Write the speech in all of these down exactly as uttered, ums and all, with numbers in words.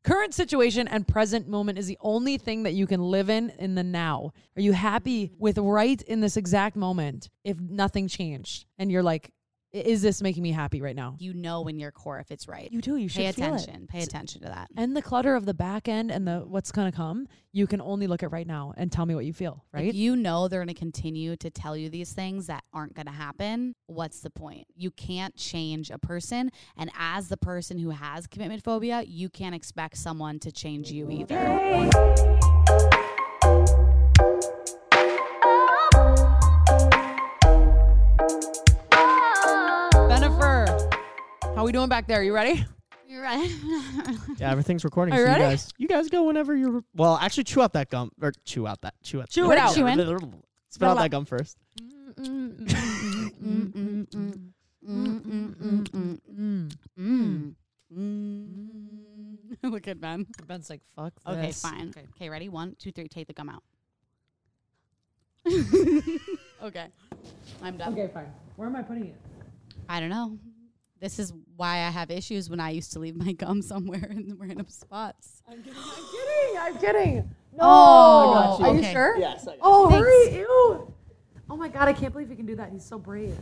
Current situation and present moment is the only thing that you can live in in the now. Are you happy with right in this exact moment if nothing changed? And you're like, is this making me happy right now? You know in your core if it's right. You do. You should pay feel attention. It. Pay attention to that. And the clutter of the back end and the what's going to come, you can only look at right now and tell me what you feel, right? If you know they're going to continue to tell you these things that aren't going to happen, what's the point? You can't change a person. And as the person who has commitment phobia, you can't expect someone to change you either. How are we doing back there? You ready? You're right. Yeah, everything's recording. Are you so ready? You guys, you guys go whenever you're. Well, actually, chew out that gum or chew out that chew out. Chew What it are out. you chewing? Spit out that gum first. Look at Ben. Ben's like, fuck this. Okay, fine. Okay. okay, ready? One, two, three. Take the gum out. Okay. I'm done. Okay, fine. Where am I putting it? I don't know. This is why I have issues when I used to leave my gum somewhere in random spots. I'm kidding. I'm kidding. I'm kidding. No. Oh, I got you. Are okay. you sure? Yes. I got Oh, Thanks. hurry. Ew. Oh my God, I can't believe he can do that. He's so brave.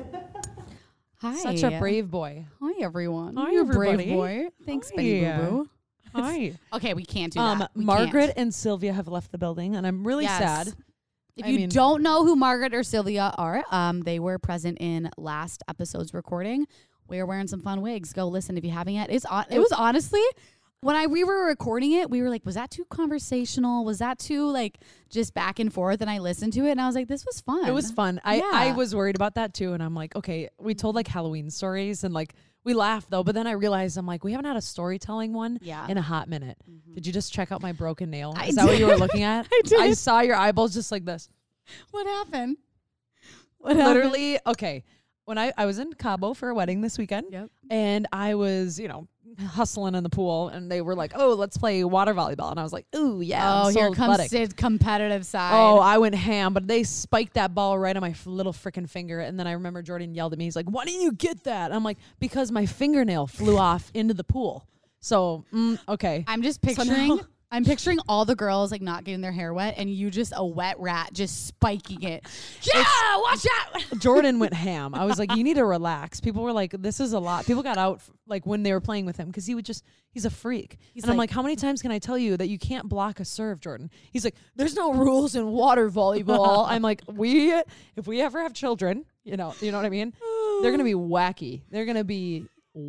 Hi. Such a brave boy. Hi, everyone. Hi, You're a brave everybody. boy. Thanks, Hi. Betty Boo Boo. Hi. Okay, we can't do Um, that. We Margaret can't. and Sylvia have left the building, and I'm really Yes. sad. If I you mean- don't know who Margaret or Sylvia are, um, they were present in last episode's recording. We were wearing some fun wigs. Go listen if you haven't yet. It's on, it was honestly, when I we were recording it, we were like, was that too conversational? Was that too like just back and forth? And I listened to it and I was like, this was fun. It was fun. I, Yeah. I was worried about that too, and I'm like, okay, we told like Halloween stories, and like we laughed though, but then I realized I'm like, we haven't had a storytelling one Yeah. in a hot minute. Did you just check out my broken nail? I Is that what you were did. looking at? I did. I saw your eyeballs just like this. What happened? What happened? Literally, okay. When I, I was in Cabo for a wedding this weekend, Yep. and I was, you know, hustling in the pool, and they were like, oh, let's play water volleyball. And I was like, ooh, yeah. Oh, I'm so here comes athletic. Sid's competitive side. Oh, I went ham, but they spiked that ball right on my f- little freaking finger. And then I remember Jordan yelled at me. He's like, why didn't you get that? I'm like, because my fingernail flew off into the pool. So, mm, okay. I'm just So picturing. now- I'm picturing all the girls like not getting their hair wet, and you just a wet rat just spiking it. Yeah, watch out. Jordan went ham. I was like, you need to relax. People were like, this is a lot. People got out f- like when they were playing with him because he would just, he's a freak. He's and I'm like- like, how many times can I tell you that you can't block a serve, Jordan? He's like, there's no rules in water volleyball. I'm like, we, if we ever have children, you know, you know what I mean? They're going to be wacky. They're going to be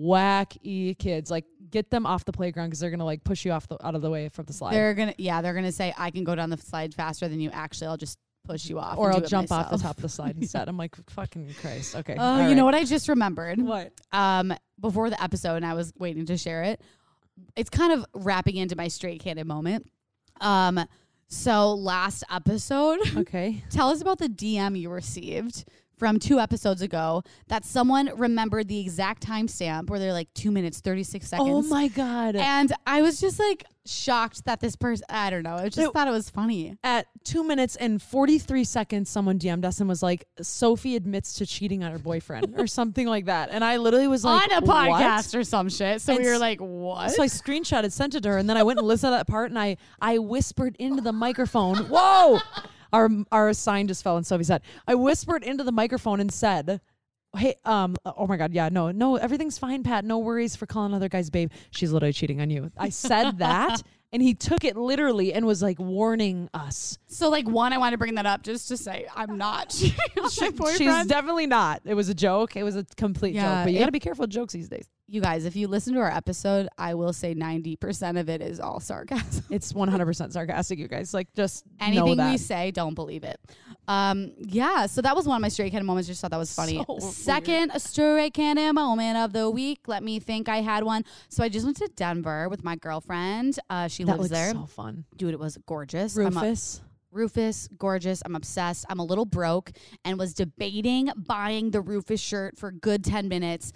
wacky kids. Like, get them off the playground because they're going to like push you off the, out of the way from the slide. They're gonna, yeah, they're gonna say, I can go down the slide faster than you. Actually, I'll just push you off, or and I'll do it jump off the myself. top of the slide instead. I'm like, fucking Christ. Okay. Oh, all you right. know what I just remembered? What? Um, before the episode, and I was waiting to share it. It's kind of wrapping into my straight candid moment. Um, so last episode, Okay. tell us about the D M you received from two episodes ago that someone remembered the exact timestamp where they're like two minutes, thirty-six seconds. Oh my God. And I was just like shocked that this person, I don't know, I just It- thought it was funny. At two minutes and forty-three seconds, someone D M'd us and was like, Sophie admits to cheating on her boyfriend or something like that. And I literally was like, On a what? podcast or some shit. So And we were s- like, what? So I screenshotted, sent it to her, and then I went and listened to that part, and I, I whispered into the microphone, whoa! Our our sign just fell in Sophie's head. I whispered into the microphone and said, hey, um, oh my God, yeah, no, no, everything's fine, Pat. No worries for calling other guys babe. She's literally cheating on you. I said that, and he took it literally and was like warning us. So, like, one, I want to bring that up just to say I'm not cheating on my boyfriend. She's definitely not. It was a joke. It was a complete Yeah, joke. But you it- got to be careful with jokes these days. You guys, if you listen to our episode, I will say ninety percent of it is all sarcasm. It's one hundred percent sarcastic, you guys. Like, just know Anything that. we say, don't believe it. Um, yeah, so that was one of my straight candid moments. Just thought that was funny. So Second a straight candid moment of the week. Let me think I had one. So I just went to Denver with my girlfriend. Uh, she That lives looks there. so fun. Dude, it was gorgeous. I'm a- Rufus. Rufus, gorgeous. I'm obsessed. I'm a little broke and was debating buying the Rufus shirt for a good ten minutes.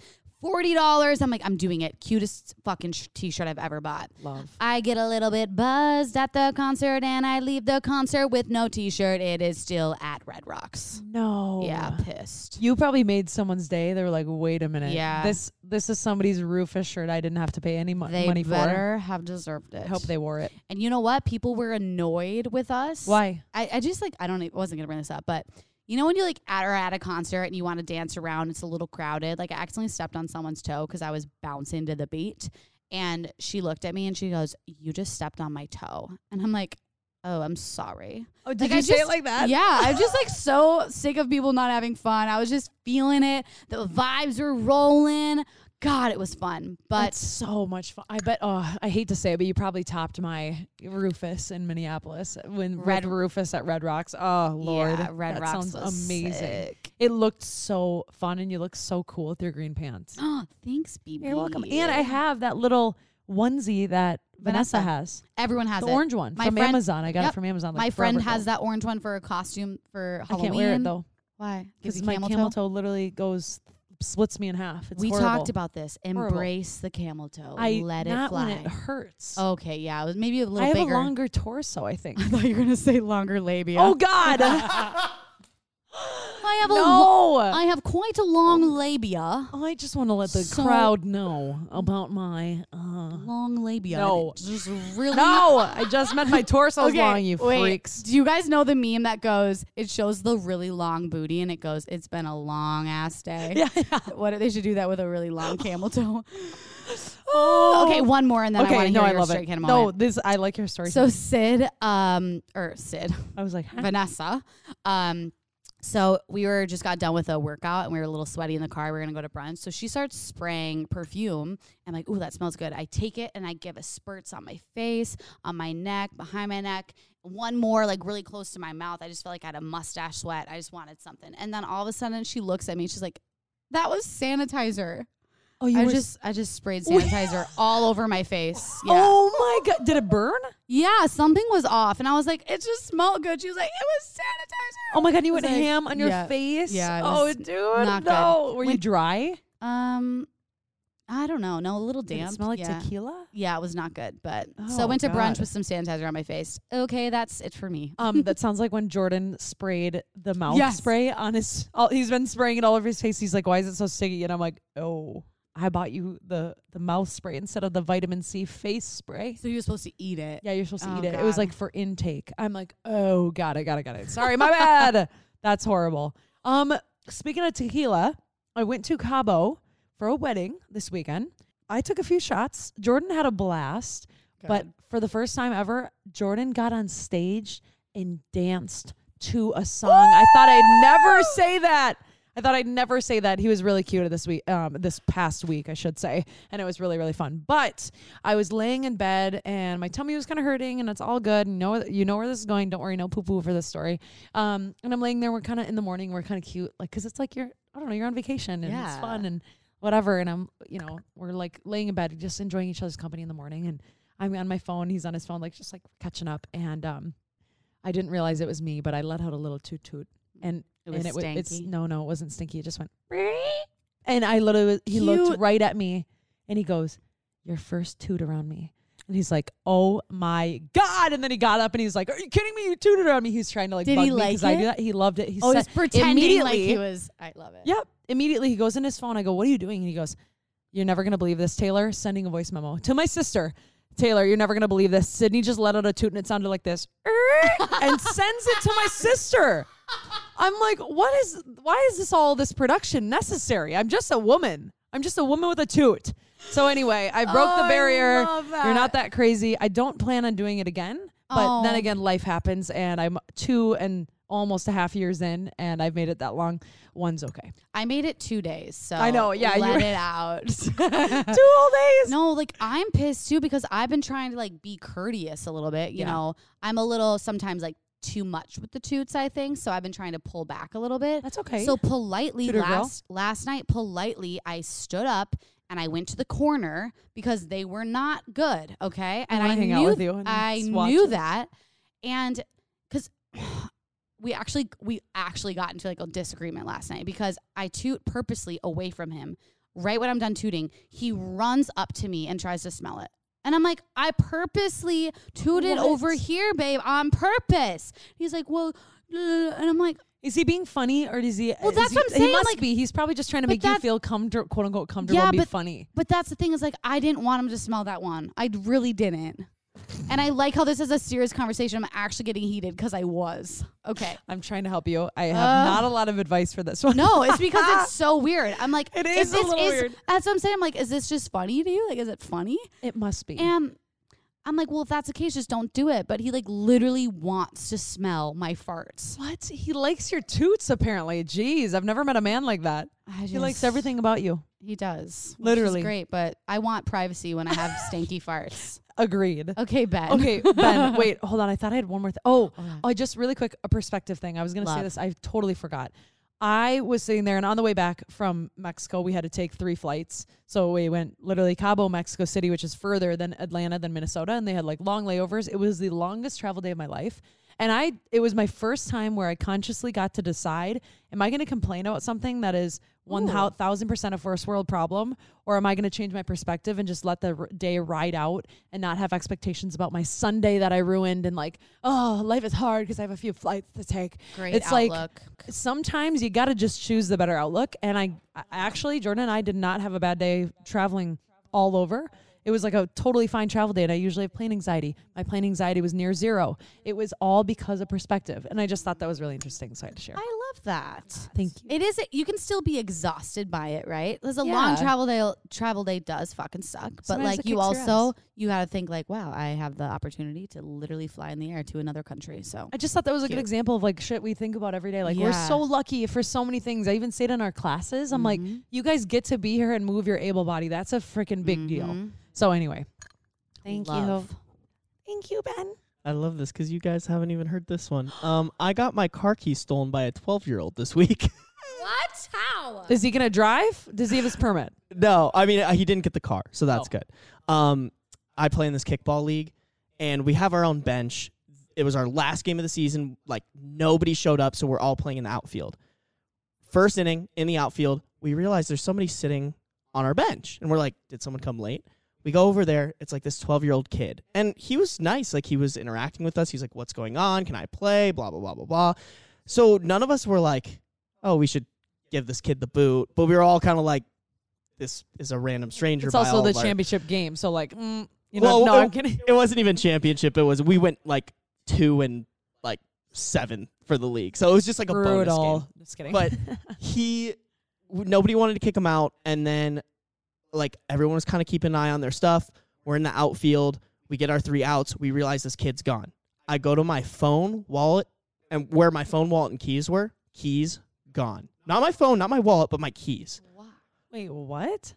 forty dollars. I'm like, I'm doing it. Cutest fucking sh- t-shirt I've ever bought. Love. I get a little bit buzzed at the concert and I leave the concert with no t-shirt. It is still at Red Rocks. No. Yeah, pissed. You probably made someone's day. They were like, wait a minute. Yeah. This this is somebody's Rufus shirt. I didn't have to pay any mo- They money for. better have deserved it. I hope they wore it. And you know what? People were annoyed with us. Why? I, I just like, I don't, I wasn't going to bring this up, but you know when you like at, are at a concert and you want to dance around, it's a little crowded. Like I accidentally stepped on someone's toe because I was bouncing to the beat. And she looked at me and she goes, you just stepped on my toe. And I'm like, oh, I'm sorry. Oh, did Like, you I say just- it like that? Yeah, I'm just like so sick of people not having fun. I was just feeling it. The vibes were rolling. God, it was fun. But That's so much fun. I bet. Oh, I hate to say it, but you probably topped my Rufus in Minneapolis when Red Red- Rufus at Red Rocks. Oh Lord, yeah, Red that Rocks sounds was amazing. sick. It looked so fun, and you look so cool with your green pants. Oh, thanks, B B. You're welcome. And I have that little onesie that Vanessa, Vanessa. has, Everyone has the it. orange one My from friend- Amazon. I got Yep. it from Amazon. Like My friend forever has ago. that orange one for a costume for I Halloween. can't wear it though Why? Gives because you my camel, camel toe? toe literally goes splits me in half. It's we horrible. talked about this. Horrible. Embrace the camel toe. I Let it not fly. when it hurts. Okay, yeah, it was maybe a little I have bigger. a longer torso. I think. I thought you were gonna say longer labia. Oh God. I have a lo- no. I have quite a long labia. I just want to let the So- crowd know about my. Uh, Long labia. No. It's just really. no, I just meant my torso's Okay, long. You wait. freaks. Do you guys know the meme that goes? It shows the really long booty, and it goes, "It's been a long ass day." Yeah. yeah. What they should do that with a really long camel toe. Oh. Okay, one more, and then I Okay. want to No, hear I your love straight it. can No, moment. this I like your story. So Sid, um, or Sid, I was like, huh? Vanessa, um, so we were just got done with a workout and we were a little sweaty in the car. We were gonna go to brunch. So she starts spraying perfume. I'm like, ooh, that smells good. I take it and I give a spurts on my face, on my neck, behind my neck. One more, like really close to my mouth. I just felt like I had a mustache sweat. I just wanted something. And then all of a sudden she looks at me. She's like, that was sanitizer. Oh, you I were just I just sprayed sanitizer all over my face. Yeah. Oh my God! Did it burn? Yeah, something was off. And I was like, it just smelled good. She was like, it was sanitizer. Oh my God! You I went was like, ham on your yeah. face. Yeah, it Oh, was dude, not good. no. Were you When- dry? Um, I don't know. No, a little Did damp. it smell like yeah. tequila? Yeah, it was not good. But so Oh, I went to brunch God. with some sanitizer on my face. Okay, that's it for me. Um, that sounds like when Jordan sprayed the mouth Yes. spray on his. All, he's been spraying it all over his face. He's like, "Why is it so sticky?" And I'm like, "Oh, I bought you the the mouth spray instead of the vitamin C face spray." So you were supposed to eat it. Yeah, you're supposed to Oh, eat it. It was God. like for intake. I'm like, "Oh, got it, got it, got it." Sorry, my bad. That's horrible. Um, speaking of tequila, I went to Cabo for a wedding this weekend. I took a few shots. Jordan had a blast. But for the first time ever, Jordan got on stage and danced to a song. I thought I'd never say that. I thought I'd never say that. He was really cute this week, um, this past week, I should say, and it was really, really fun. But I was laying in bed and my tummy was kind of hurting, and it's all good. You know, you know where this is going. Don't worry, no poo poo for this story. Um, and I'm laying there. We're kind of in the morning. We're kind of cute, like, cause it's like you're, I don't know, you're on vacation and it's Yeah. fun and whatever. And I'm, you know, we're like laying in bed, just enjoying each other's company in the morning. And I'm on my phone. He's on his phone, like just like catching up. And um, I didn't realize it was me, but I let out a little toot toot, and It was and it was it's stanky. no no it wasn't stinky. It just went, and I literally he Cute. looked right at me, and he goes, "Your first toot around me." And he's like, "Oh my God!" And then he got up and he's like, "Are you kidding me? You tooted around me." He's trying to like Did bug he me like because I it? do that. He loved it. He Oh, said, he's pretending like immediately- he was. I love it. Yep. Immediately he goes in his phone. I go, "What are you doing?" And he goes, "You're never gonna believe this, Taylor." Sending a voice memo to my sister. "Taylor, you're never gonna believe this. Sydney just let out a toot and it sounded like this," and sends it to my sister. I'm like, what is? Why is this all this production necessary? I'm just a woman. I'm just a woman with a toot. So anyway, I broke Oh, the I barrier. love that. You're not that crazy. I don't plan on doing it again. But then Oh. again, life happens, and I'm two and almost a half years in, and I've made it that long. One's okay. I made it two days. So I know, yeah, you let were- it out. Two whole days. No, like I'm pissed too because I've been trying to like be courteous a little bit. You Yeah. know, I'm a little sometimes like too much with the toots, I think. So I've been trying to pull back a little bit. That's okay. So politely Tutor girl. last last night, politely, I stood up and I went to the corner because they were not good. Okay, and wanna I hang knew out with you and I just watch knew it. that, and because. We actually we actually got into like a disagreement last night because I toot purposely away from him right when I'm done tooting, he runs up to me and tries to smell it. And I'm like, I purposely tooted What? over here, babe, on purpose. He's like, well, uh, and I'm like, Is he being funny or does he? Well, is that's he, what I'm saying, He must like- be. He's probably just trying to but make you that- feel comfortable, quote unquote, comfortable Yeah, and be but- funny. but that's the thing is like, I didn't want him to smell that one. I really didn't. And I like how this is a serious conversation. I'm actually getting heated because I was. Okay. I'm trying to help you. I have Uh, not a lot of advice for this one. No, it's because it's so weird. I'm like, It if is a this little weird. That's what I'm saying. I'm like, is this just funny to you? Like, is it funny? It must be. And I'm like, well, if that's the case, just don't do it. But he like literally wants to smell my farts. What? He likes your toots, apparently. Jeez, I've never met a man like that. I He likes just- everything about you. He does. which Literally. is great, but I want privacy when I have stanky farts. Agreed. Okay, Ben. Okay, Ben, wait, hold on. I thought I had one more thing. Oh, Okay. oh, just really quick, a perspective thing. I was going to say Love. this. I totally forgot. I was sitting there, and on the way back from Mexico, we had to take three flights. So we went literally Cabo, Mexico City, which is further than Atlanta, than Minnesota, and they had like long layovers. It was the longest travel day of my life. And I, it was my first time where I consciously got to decide, am I going to complain about something that is one Ooh. thousand percent a first world problem, or am I going to change my perspective and just let the r- day ride out and not have expectations about my Sunday that I ruined and like, oh, life is hard because I have a few flights to take. Great It's like- outlook. Sometimes you got to just choose the better outlook. And I, I actually, Jordan and I did not have a bad day traveling all over. It was like a totally fine travel day, and I usually have plane anxiety. My plane anxiety was near zero. It was all because of perspective, and I just thought that was really interesting, so I had to share. I love that. Thank you. It is. You can still be exhausted by it, right? Because a long Yeah. travel day, travel day does fucking suck. But Sometimes like it you kicks your also, ass. you got to think like, wow, I have the opportunity to literally fly in the air to another country. So I just thought that was a good Cute. example of like shit we think about every day. Like we're Yeah. so lucky for so many things. I even say it in our classes. I'm like, Mhm. you guys get to be here and move your able body. That's a freaking big deal. Mhm. So anyway, thank Love. you. Thank you, Ben. I love this because you guys haven't even heard this one. Um, I got my car keys stolen by a twelve-year-old this week. What? How? Is he gonna drive? Does he have his permit? No, I mean, uh, he didn't get the car, so that's Oh. good. Um, I play in this kickball league, and we have our own bench. It was our last game of the season. Like, nobody showed up, so we're all playing in the outfield. First inning, in the outfield, we realize there's somebody sitting on our bench, and we're like, did someone come late? We go over there. It's like this twelve-year-old kid, and he was nice. Like, he was interacting with us. He's like, what's going on? Can I play? Blah, blah, blah, blah, blah. So none of us were like, oh, we should give this kid the boot. But we were all kind of like, this is a random stranger. It's by also all the of our- championship game. So like, mm, you know, Well, no, it- I'm kidding. It wasn't even championship. It was, we went like two and like seven for the league. So it was just like a bonus Brutal. game. Just kidding. But he, w- nobody wanted to kick him out. And then like everyone was kind of keeping an eye on their stuff. We're in the outfield. We get our three outs. We realize this kid's gone. I go to my phone, wallet, and where my phone, wallet, and keys were, keys gone. Not my phone, not my wallet, but my keys. Wait, what?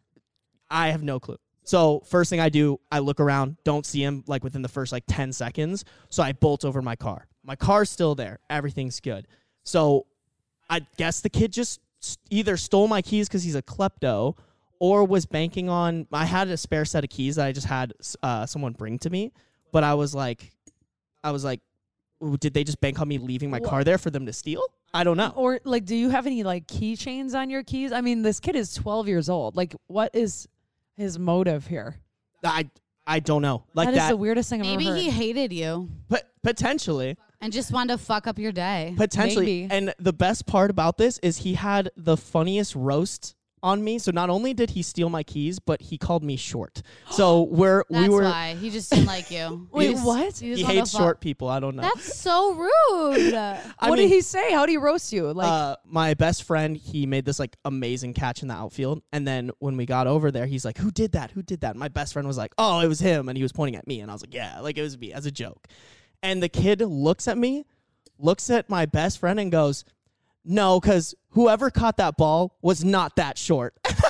I have no clue. So first thing I do, I look around, don't see him like within the first like ten seconds. So I bolt over my car. My car's still there. Everything's good. So I guess the kid just s- either stole my keys because he's a klepto or was banking on, I had a spare set of keys that I just had uh, someone bring to me. But I was like, I was like, ooh, did they just bank on me leaving my Wha- car there for them to steal? I don't know. Or like, do you have any like keychains on your keys? I mean, this kid is twelve years old. Like, what is his motive here? I I don't know. Like that is that, the weirdest thing I've Maybe ever heard. he hated you but potentially. and just wanted to fuck up your day. Potentially. Maybe. And the best part about this is he had the funniest roast on me. So not only did he steal my keys, but he called me short. So we're That's we were why he just didn't like you. Wait, He just- what? he just he wanted hates to fuck- short people. I don't know. That's so rude. I what mean, did he say? How did he roast you? Like, uh, my best friend, he made this like amazing catch in the outfield. And then when we got over there, he's like, who did that? Who did that? And my best friend was like, oh, it was him. And he was pointing at me. And I was like, yeah, like it was me as a joke. And the kid looks at me, looks at my best friend and goes, no, because whoever caught that ball was not that short.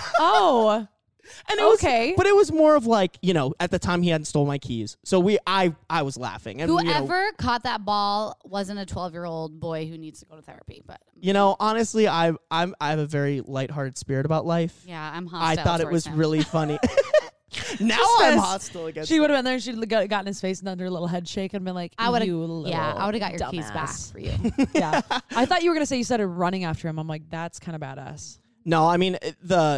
oh, And it was, Okay. but it was more of like, you know, at the time he hadn't stole my keys. So we I I was laughing. And you know, Whoever caught that ball wasn't a twelve-year-old boy who needs to go to therapy. But you know, honestly, I I'm I have a very lighthearted spirit about life. yeah, I'm I hostile. thought it towards was him. really funny. now Just I'm this. hostile against she him. would have been there. She'd got, got in his face and done her little head shake and been like, I would "You have. little Yeah, I would have got your keys back dumbass." for you. Yeah, I thought you were gonna say you started running after him. I'm like, that's kind of badass. No, I mean it- the the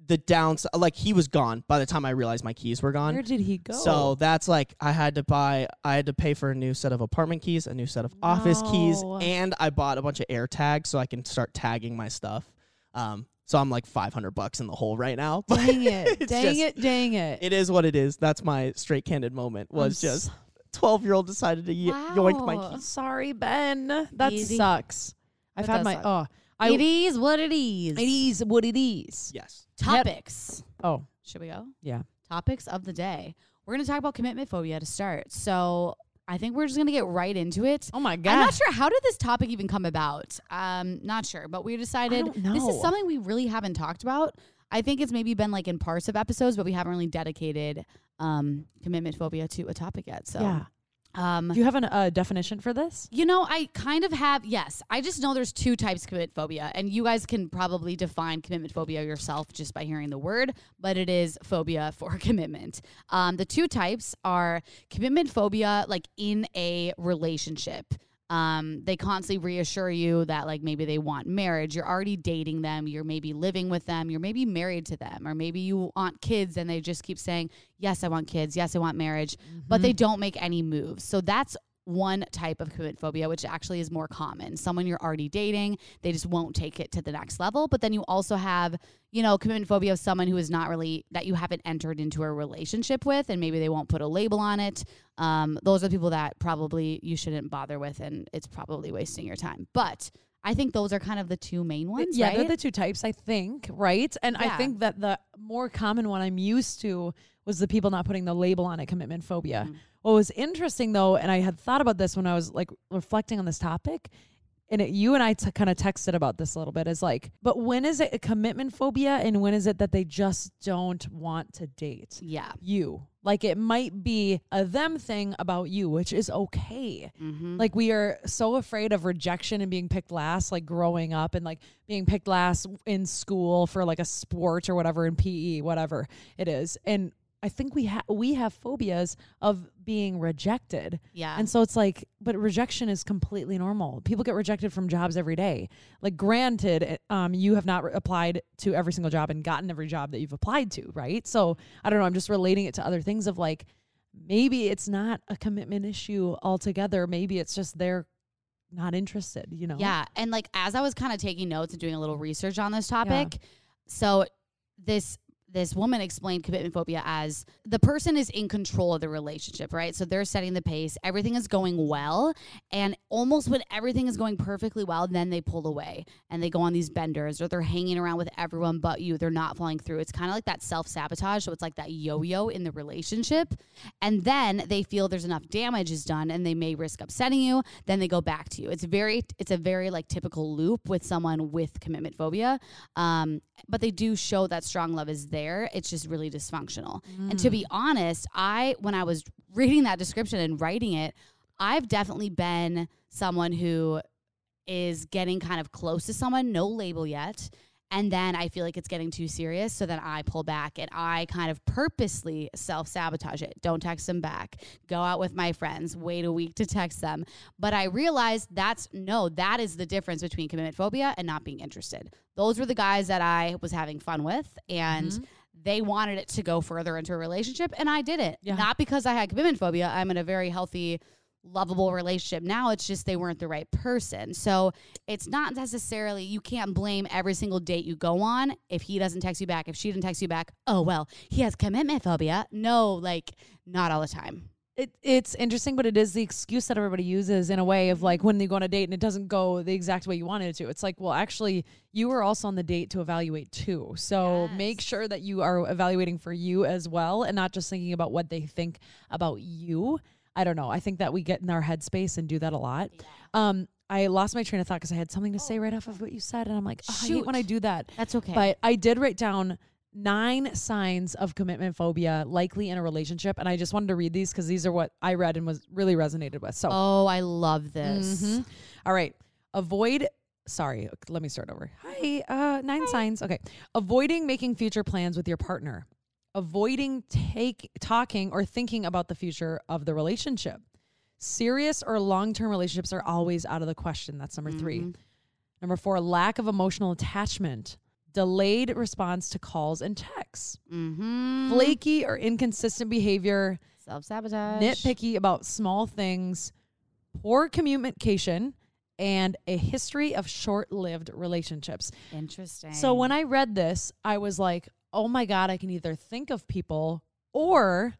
the downside, like he was gone by the time I realized my keys were gone. Where did he go? So that's like I had to buy, I had to pay for a new set of apartment keys, a new set of office keys, No. and I bought a bunch of air tags so I can start tagging my stuff. Um, so I'm like five hundred bucks in the hole right now. But Dang it. it's Dang just- it. Dang it. It is what it is. That's my straight candid moment. Was I'm just so- twelve-year-old decided to y- yoink my Wow. keys. Sorry, Ben. That Easy. sucks. I've That had does my suck. oh. I, it is what it is. It is what it is. Yes. Topics. Oh, Should we go? yeah. Topics of the day. We're going to talk about commitment phobia to start. So I think we're just going to get right into it. Oh my god. I'm not sure, how did this topic even come about? Um, not sure, but we decided don't this is know. something we really haven't talked about. I think it's maybe been like in parts of episodes, but we haven't really dedicated um, commitment phobia to a topic yet. So, Yeah. um, Do you have a uh, definition for this? you know, I kind of have, yes. I just know there's two types of commitment phobia, and you guys can probably define commitment phobia yourself just by hearing the word, but it is phobia for commitment. Um, the two types are commitment phobia, like in a relationship. Um, they constantly reassure you that like maybe they want marriage. You're already dating them. You're maybe living with them. You're maybe married to them, or maybe you want kids and they just keep saying, yes, I want kids. Yes, I want marriage, but they don't make any moves. So that's one type of commitment phobia, which actually is more common. Someone you're already dating, they just won't take it to the next level. But then you also have, you know, commitment phobia of someone who is not really, that you haven't entered into a relationship with, and maybe they won't put a label on it. Um, those are people that probably you shouldn't bother with, and it's probably wasting your time. But I think those are kind of the two main ones, yeah, right? they're the two types, I think, right? And I Yeah. think that the more common one I'm used to was the people not putting the label on it, commitment phobia. Mhm. What was interesting though, and I had thought about this when I was like reflecting on this topic, and it, you and I t- kind of texted about this a little bit, is like, but when is it a commitment phobia and when is it that they just don't want to date yeah. you? Like it might be a them thing about you, which is okay. Mm-hmm. Like we are so afraid of rejection and being picked last, like growing up and like being picked last in school for like a sport or whatever, in P E, whatever it is. And I think we have we have phobias of being rejected. yeah. And so it's like, but rejection is completely normal. People get rejected from jobs every day. Like granted, um, you have not re- applied to every single job and gotten every job that you've applied to, right? So I don't know. I'm just relating it to other things of like, maybe it's not a commitment issue altogether. Maybe it's just they're not interested, you know? Yeah. And like as I was kind of taking notes and doing a little research on this topic, so this this woman explained commitment phobia as the person is in control of the relationship, right? So they're setting the pace, everything is going well, and almost when everything is going perfectly well, then they pull away and they go on these benders, or they're hanging around with everyone but you. They're not following through. It's kind of like that self-sabotage. So it's like that yo-yo in the relationship. And then they feel there's enough damage is done and they may risk upsetting you. Then they go back to you. It's very, it's a very like typical loop with someone with commitment phobia. Um, but they do show that strong love is there. It's just really dysfunctional. And to be honest, I, when I was reading that description and writing it, I've definitely been someone who is getting kind of close to someone, no label yet. And then I feel like it's getting too serious. So then I pull back and I kind of purposely self-sabotage it. Don't text them back. Go out with my friends. Wait a week to text them. But I realized that's, no, that is the difference between commitment phobia and not being interested. Those were the guys that I was having fun with. And Mhm. they wanted it to go further into a relationship. And I didn't. Yeah. Not because I had commitment phobia. I'm in a very healthy, lovable relationship now. It's just they weren't the right person. So it's not necessarily, you can't blame every single date you go on if he doesn't text you back, if she didn't text you back, oh well, he has commitment phobia. No, like not all the time. It, it's interesting, but it is the excuse that everybody uses in a way of like when they go on a date and it doesn't go the exact way you wanted it to. It's like, well, actually, you were also on the date to evaluate too. So Yes. make sure that you are evaluating for you as well and not just thinking about what they think about you. I don't know. I think that we get in our headspace and do that a lot. Um, I lost my train of thought because I had something to say right off of what you said. And I'm like, oh, I hate Shoot. when I do that. That's okay. But I did write down nine signs of commitment phobia likely in a relationship. And I just wanted to read these because these are what I read and was really resonated with. So, oh, I love this. Mhm. All right. Avoid, sorry, let me start over. Hi, uh, nine signs. Okay. Avoiding making future plans with your partner. Avoiding take talking or thinking about the future of the relationship. Serious or long-term relationships are always out of the question. That's number three. Mhm. Number four, lack of emotional attachment. delayed response to calls and texts, Mm-hmm. flaky or inconsistent behavior, Self-sabotage. nitpicky about small things, poor communication, and a history of short-lived relationships. Interesting. So when I read this, I was like, oh my God, I can either think of people or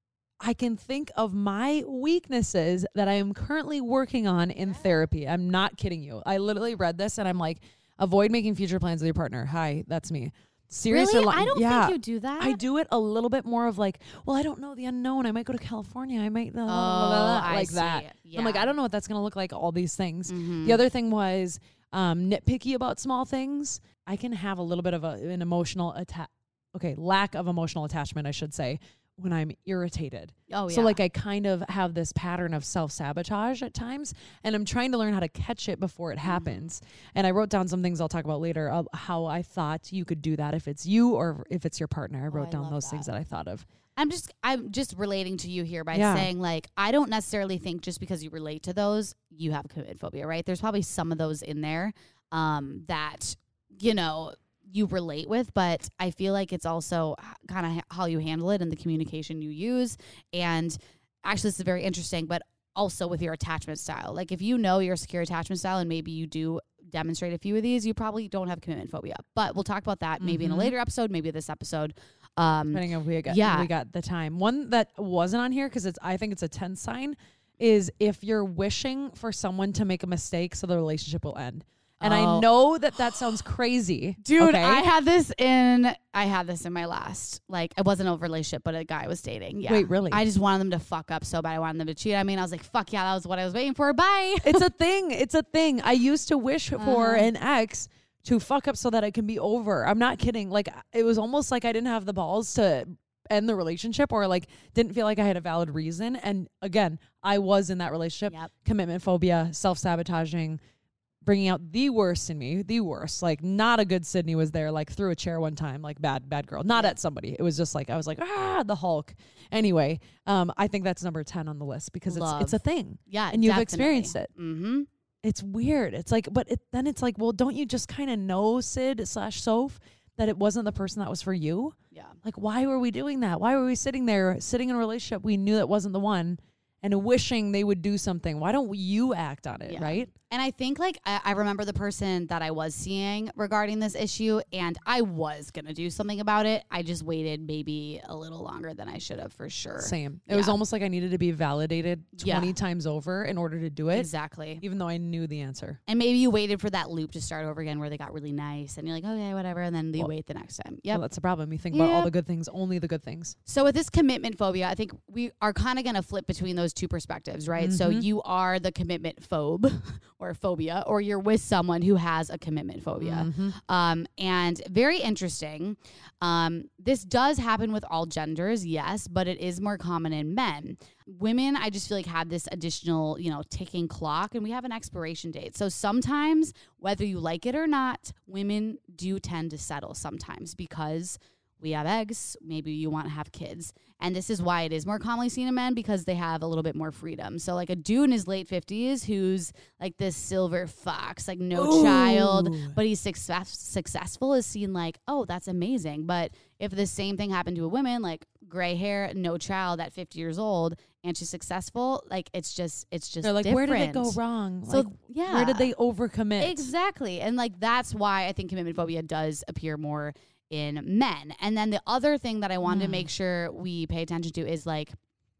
I can think of my weaknesses that I am currently working on in therapy. I'm not kidding you. I literally read this and I'm like, avoid making future plans with your partner. Hi, that's me. Serious really? or li- I don't yeah. think you do that. I do it a little bit more of like, well, I don't know the unknown. I might go to California. I might, blah, Oh, blah, blah, blah, I like see. that. Yeah. I'm like, I don't know what that's going to look like, all these things. Mhm. The other thing was um, nitpicky about small things. I can have a little bit of a, an emotional atta- okay, lack of emotional attachment, I should say, when I'm irritated. Oh, yeah. So like I kind of have this pattern of self-sabotage at times, and I'm trying to learn how to catch it before it happens. And I wrote down some things I'll talk about later of how I thought you could do that if it's you or if it's your partner. I wrote I down love those things that. that I thought of. I'm just I'm just relating to you here by Yeah. saying like I don't necessarily think just because you relate to those you have commitment phobia, right? There's probably some of those in there um, that you know you relate with, but I feel like it's also kind of ha- how you handle it and the communication you use. And actually, this is very interesting, but also with your attachment style. Like if you know your secure attachment style and maybe you do demonstrate a few of these, you probably don't have commitment phobia. But we'll talk about that maybe in a Mhm. later episode, maybe this episode. Um, Depending on if we got, yeah. if we got the time. One that wasn't on here because it's I think it's a ten sign is if you're wishing for someone to make a mistake so the relationship will end. And I Oh. know that that sounds crazy, Dude, okay? I had this in I had this in my last, like it wasn't a relationship, but a guy I was dating. Yeah. Wait, really? I just wanted them to fuck up so bad. I wanted them to cheat. I mean, I was like, fuck yeah, that was what I was waiting for. Bye. It's a thing. It's a thing. I used to wish for Uh-huh. an ex to fuck up so that it can be over. I'm not kidding. Like it was almost like I didn't have the balls to end the relationship or like didn't feel like I had a valid reason. And again, I was in that relationship. Yep. Commitment phobia, self-sabotaging, bringing out the worst in me, the worst. Like not a good Sydney was there, like threw a chair one time, like bad, bad girl. Not at somebody. It was just like I was like, ah, the Hulk. Anyway, um, I think that's number ten on the list because Love. it's it's a thing. Yeah. And you've experienced it. Mm-hmm. It's weird. It's like, but it, then it's like, well, don't you just kind of know, Sid slash Soph, that it wasn't the person that was for you? Yeah. Like, why were we doing that? Why were we sitting there, sitting in a relationship we knew that wasn't the one and wishing they would do something? Why don't you act on it, Yeah. right? And I think like I, I remember the person that I was seeing regarding this issue, and I was gonna do something about it. I just waited maybe a little longer than I should have for sure. Same. It was Yeah. almost like I needed to be validated Yeah. twenty times over in order to do it, Exactly. even though I knew the answer. And maybe you waited for that loop to start over again where they got really nice and you're like, okay, whatever. And then you Well- wait the next time. Well, Yep. that's the problem. You think about all Yep. the good things, only the good things. So with this commitment phobia, I think we are kind of going to flip between those two perspectives, right? So Mhm. you are the commitment phobe or phobia, or you're with someone who has a commitment phobia. Mhm. Um, and very interesting. Um, this does happen with all genders, yes, but it is more common in men. Women, I just feel like have this additional, you know, ticking clock, and we have an expiration date. So sometimes, whether you like it or not, women do tend to settle sometimes because we have eggs. Maybe you want to have kids. And this is why it is more commonly seen in men because they have a little bit more freedom. So like a dude in his late fifties who's like this silver fox, like no child, Ooh. but he's success- successful is seen like, oh, that's amazing. But if the same thing happened to a woman, like gray hair, no child at fifty years old, and she's successful, like it's just, it's just They're like, different. where did it go wrong? So Like, yeah. where did they overcommit? Exactly. And like that's why I think commitment phobia does appear more in men. And then the other thing that I wanted to Mm. make sure we pay attention to is like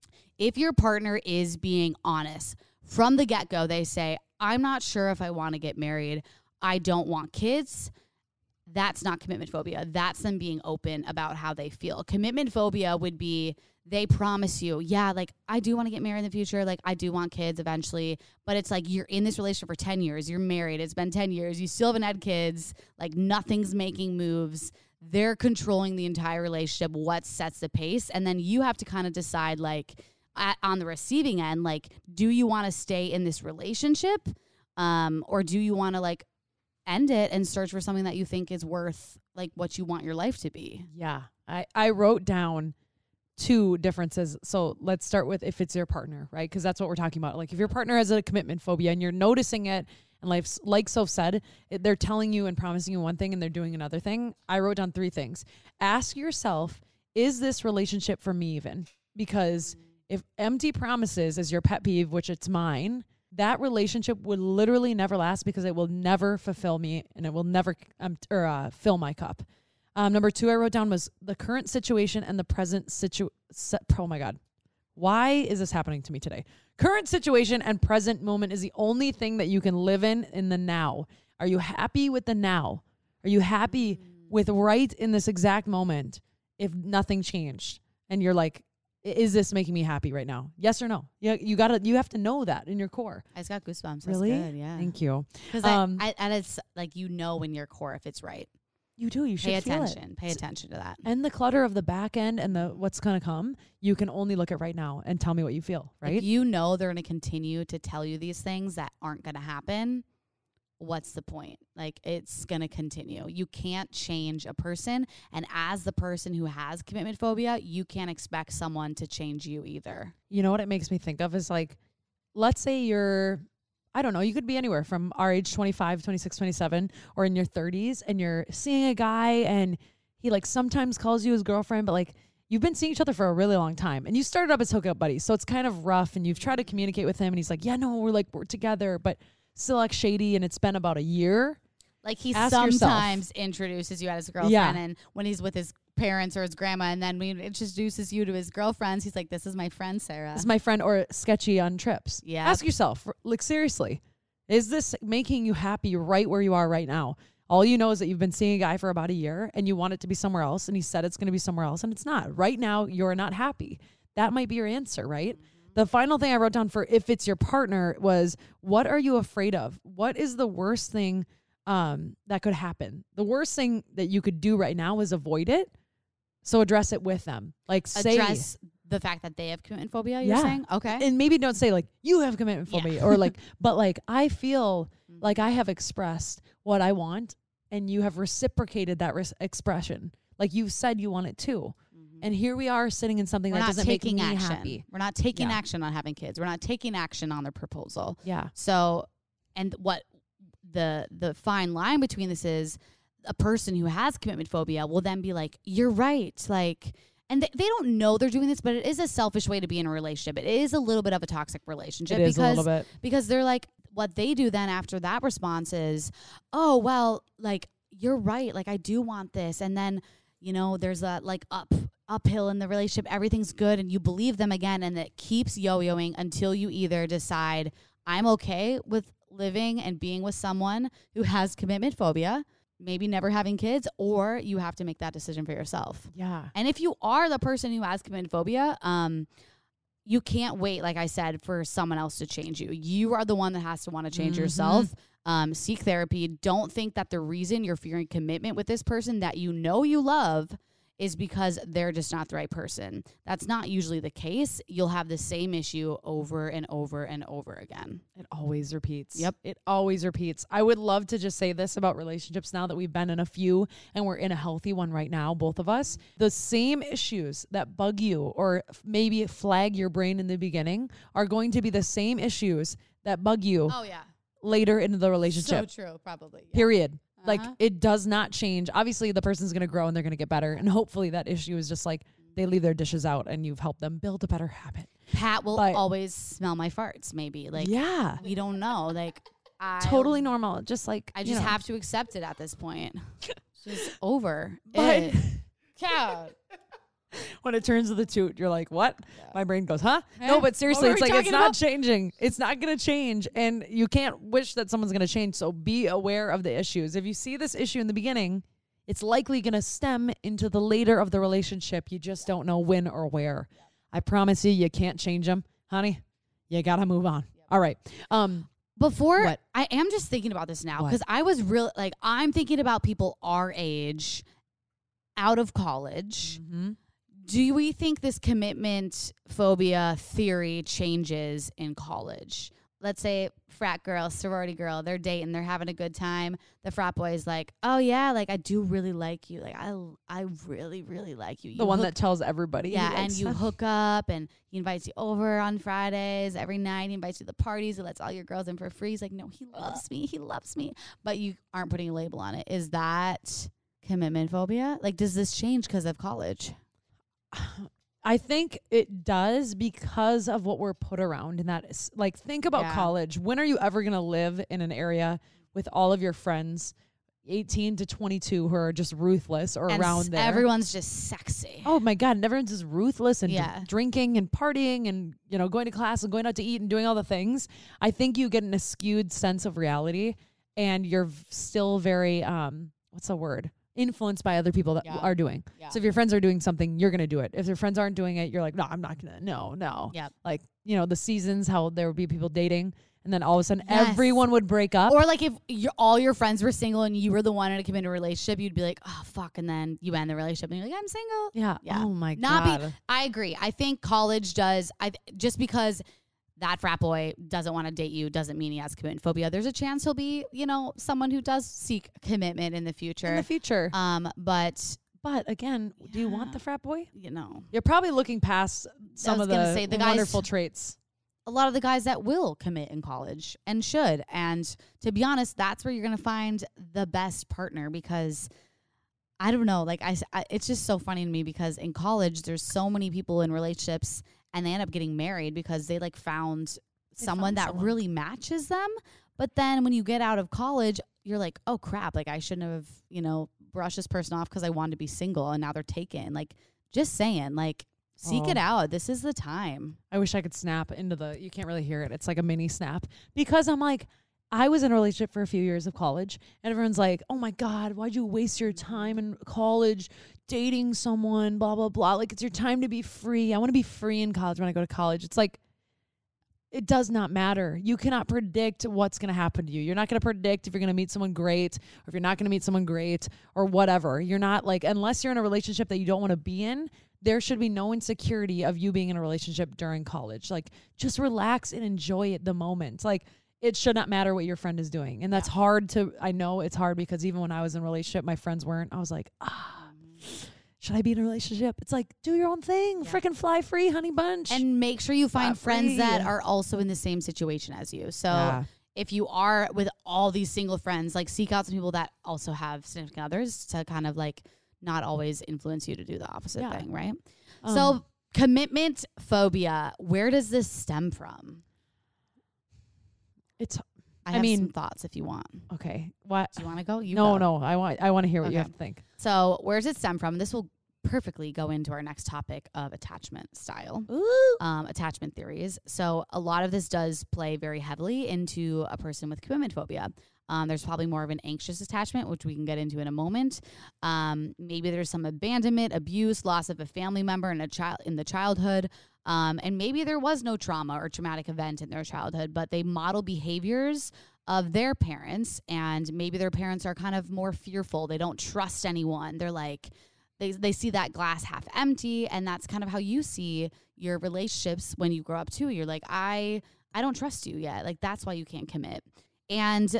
if your partner is being honest from the get-go, they say, I'm not sure if I want to get married. I don't want kids. That's not commitment phobia. That's them being open about how they feel. Commitment phobia would be they promise you, yeah, like I do want to get married in the future. Like I do want kids eventually. But it's like you're in this relationship for ten years. You're married. It's been ten years. You still haven't had kids. Like nothing's making moves. They're controlling the entire relationship. What sets the pace? And then you have to kind of decide like at, on the receiving end, like, do you want to stay in this relationship? Um, or do you want to like end it and search for something that you think is worth like what you want your life to be? Yeah. I, I wrote down two differences. So let's start with if it's your partner, right? Because that's what we're talking about. Like if your partner has a commitment phobia and you're noticing it, and life's, like Soph said, it, they're telling you and promising you one thing and they're doing another thing. I wrote down three things. Ask yourself, is this relationship for me even? Because if empty promises is your pet peeve, which it's mine, that relationship would literally never last because it will never fulfill me and it will never um, or uh, fill my cup. Um, number two I wrote down was the current situation and the present situ. Se- oh my God. Why is this happening to me today? Current situation and present moment is the only thing that you can live in in the now. Are you happy with the now? Are you happy with right in this exact moment if nothing changed? And you're like, is this making me happy right now? Yes or no? Yeah, you gotta. You have to know that in your core. I just got goosebumps. Really? That's good, yeah. Thank you. Because Um, I, I, and it's like you know in your core if it's right. You do. You should Pay feel attention. it. Pay attention to that. And the clutter of the back end and the what's gonna come, you can only look at right now and tell me what you feel. Right? If you know they're going to continue to tell you these things that aren't going to happen, what's the point? Like, it's going to continue. You can't change a person. And as the person who has commitment phobia, you can't expect someone to change you either. You know what it makes me think of is like, let's say you're, I don't know, you could be anywhere from our age, twenty-five, twenty-six, twenty-seven, or in your thirties, and you're seeing a guy and he like sometimes calls you his girlfriend, but like you've been seeing each other for a really long time and you started up as hookup buddies. So it's kind of rough and you've tried to communicate with him and he's like, yeah, no, we're like, we're together, but still like shady. And it's been about a year. Like he Ask sometimes yourself. introduces you as his girlfriend, Yeah. and when he's with his parents or his grandma, and then when he introduces you to his girlfriends, he's like, this is my friend Sarah. This is my friend, or sketchy on trips. Yeah. Ask yourself, like, seriously, is this making you happy right where you are right now? All you know is that you've been seeing a guy for about a year and you want it to be somewhere else. And he said it's going to be somewhere else and it's not. Right now, you're not happy. That might be your answer, right? Mm-hmm. The final thing I wrote down for if it's your partner was, what are you afraid of? What is the worst thing um, that could happen? The worst thing that you could do right now is avoid it. So address it with them. Like say, Address the fact that they have commitment phobia, you're Yeah. saying? Okay. and maybe don't say like, you have commitment Yeah. phobia or like, but like, I feel like I have expressed what I want and you have reciprocated that res- expression. Like you said you want it too. Mhm. And here we are sitting in something We're that not doesn't make taking me action. happy. We're not taking Yeah. action on having kids. We're not taking action on their proposal. Yeah. So, and what the the fine line between this is, a person who has commitment phobia will then be like, you're right. Like, and they, they don't know they're doing this, but it is a selfish way to be in a relationship. It is a little bit of a toxic relationship. It is because, a little bit. Because they're like, what they do then after that response is, oh, well, like, you're right. Like, I do want this. And then, you know, there's that like up uphill in the relationship. Everything's good. And you believe them again. And it keeps yo-yoing until you either decide, I'm okay with living and being with someone who has commitment phobia, maybe never having kids, or you have to make that decision for yourself. Yeah. And if you are the person who has commitment phobia, um, you can't wait, like I said, for someone else to change you. You are the one that has to want to change Mhm. yourself. Um, seek therapy. Don't think that the reason you're fearing commitment with this person that you know you love is because they're just not the right person. That's not usually the case. You'll have the same issue over and over and over again. It always repeats. Yep. It always repeats. I would love to just say this about relationships now that we've been in a few and we're in a healthy one right now, both of us. The same issues that bug you or f- maybe flag your brain in the beginning are going to be the same issues that bug you Oh, yeah. later into the relationship. So true, probably. Yeah. Period. Like Uh-huh. it does not change. Obviously, the person's going to grow and they're going to get better. And hopefully that issue is just like they leave their dishes out and you've helped them build a better habit. Pat will But- always smell my farts, maybe. Like, yeah. we don't know. Like, I Totally normal. Just like, I you just know. have to accept it at this point. It's just over. But it. Cow. when it turns to the toot, you're like, what? Yeah. My brain goes, huh? Huh? No, but seriously, What it's were we like, it's talking not about? changing. It's not going to change. And you can't wish that someone's going to change. So be aware of the issues. If you see this issue in the beginning, it's likely going to stem into the later of the relationship. You just don't know when or where. I promise you, you can't change them. Honey, you got to move on. All right. Um, Before, What? I am just thinking about this now What? because I was really, like, I'm thinking about people our age out of college. mhm. Do we think this commitment phobia theory changes in college? let's say frat girl, sorority girl, they're dating, they're having a good time. The frat boy is like, oh yeah, like I do really like you. Like I, I really, really like you. you The one hook, that tells everybody. he yeah, and likes you them. hook up and he invites you over on Fridays. Every night he invites you to the parties. He lets all your girls in for free. He's like, no, he loves me. He loves me. But you aren't putting a label on it. Is that commitment phobia? Like, does this change because of college? I think it does because of what we're put around. And that is like, think about Yeah. college. When are you ever going to live in an area with all of your friends, eighteen to twenty-two, who are just ruthless or And around s- there? everyone's just sexy. Oh my God. And everyone's just ruthless and dr- Yeah. drinking and partying and, you know, going to class and going out to eat and doing all the things. I think you get an skewed sense of reality and you're v- still very, um, what's the word? Influenced by other people that Yeah. are doing. Yeah. So if your friends are doing something, you're going to do it. If your friends aren't doing it, you're like, no, I'm not going to. No, no. Yep. Like, you know, the seasons, how there would be people dating and then all of a sudden Yes. everyone would break up. Or like if your all your friends were single and you were the one in a committed relationship, you'd be like, oh fuck, and then you end the relationship and you're like, I'm single. yeah. Yeah. Oh my Not be- God. I agree. I think college does. I just because that frat boy doesn't want to date you doesn't mean he has commitment phobia. There's a chance he'll be, you know, someone who does seek commitment in the future. In the future. um, but but again, do you want Yeah. the frat boy? you know, You're probably looking past some was of the, gonna say, the guys- wonderful traits. a lot of the guys that will commit in college and should. And to be honest, that's where you're going to find the best partner because I don't know, like I, s- I- it's just so funny to me because in college, there's so many people in relationships and they end up getting married because they like found They someone found that someone. really matches them. But then when you get out of college, you're like, oh crap, like I shouldn't have, you know, brushed this person off because I wanted to be single and now they're taken. Like just saying, like seek Oh. it out. This is the time. I wish I could snap into the, you can't really hear it. It's like a mini snap because I'm like, I was in a relationship for a few years of college and everyone's like, oh my God, why'd you waste your time in college dating someone, blah, blah, blah. Like it's your time to be free. I want to be free in college when I go to college. It's like, it does not matter. You cannot predict what's going to happen to you. You're not going to predict if you're going to meet someone great or if you're not going to meet someone great or whatever. You're not like, unless you're in a relationship that you don't want to be in, there should be no insecurity of you being in a relationship during college. Like just relax and enjoy it the moment. Like it should not matter what your friend is doing. And that's hard to, I know it's hard because even when I was in a relationship, my friends weren't. I was like, ah, should I be in a relationship? It's like, do your own thing. Yeah. Freaking fly free, honey bunch. And make sure you find Flat friends that free. are also in the same situation as you. So Yeah. if you are with all these single friends, like seek out some people that also have significant others to kind of like not always influence you to do the opposite Yeah. thing, right? Um, so commitment phobia, where does this stem from? it's I, I have mean- some thoughts if you want. okay. What? Do you want to go? You no, go. no. I want. I want to hear what you Okay. have to think. So where does it stem from? This will perfectly go into our next topic of attachment style. Ooh. Um, attachment theories. So a lot of this does play very heavily into a person with commitment phobia. Um, there's probably more of an anxious attachment, which we can get into in a moment. Um, maybe there's some abandonment, abuse, loss of a family member in a child in the childhood, um, and maybe there was no trauma or traumatic event in their childhood, but they model behaviors of their parents, and maybe their parents are kind of more fearful. They don't trust anyone. They're like, they they see that glass half empty, and that's kind of how you see your relationships when you grow up too. You're like, I I don't trust you yet. Like that's why you can't commit. And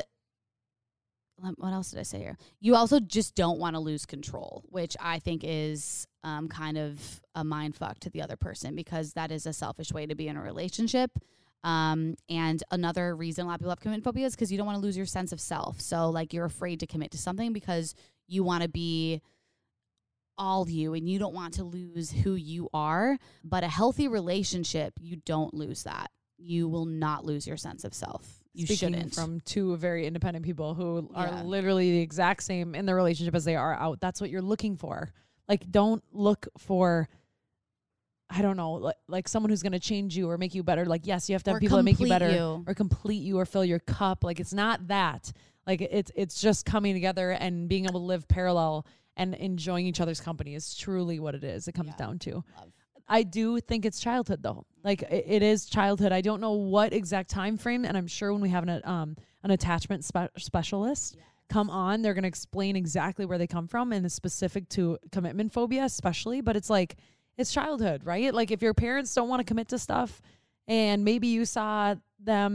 um, what else did I say here? You also just don't want to lose control, which I think is um, kind of a mind fuck to the other person because that is a selfish way to be in a relationship. Um, and another reason a lot of people have commitment phobia is because you don't want to lose your sense of self. So like you're afraid to commit to something because you want to be all you and you don't want to lose who you are. But a healthy relationship, you don't lose that. You will not lose your sense of self. You Speaking shouldn't. from two very independent people who Yeah. are literally the exact same in their relationship as they are out. That's what you're looking for. Like, don't look for, I don't know, like, like someone who's going to change you or make you better. Like, yes, you have to have Or people that make you complete better you. or complete you or fill your cup. Like, it's not that. Like, it's it's just coming together and being able to live parallel and enjoying each other's company is truly what it is. It comes Yeah. down to. Love. I do think it's childhood though. Like it, it is childhood. I don't know what exact time frame, and I'm sure when we have an um an attachment spe- specialist come on, they're gonna explain exactly where they come from and it's specific to commitment phobia, especially. But it's like it's childhood, right? Like if your parents don't want to commit to stuff, and maybe you saw them,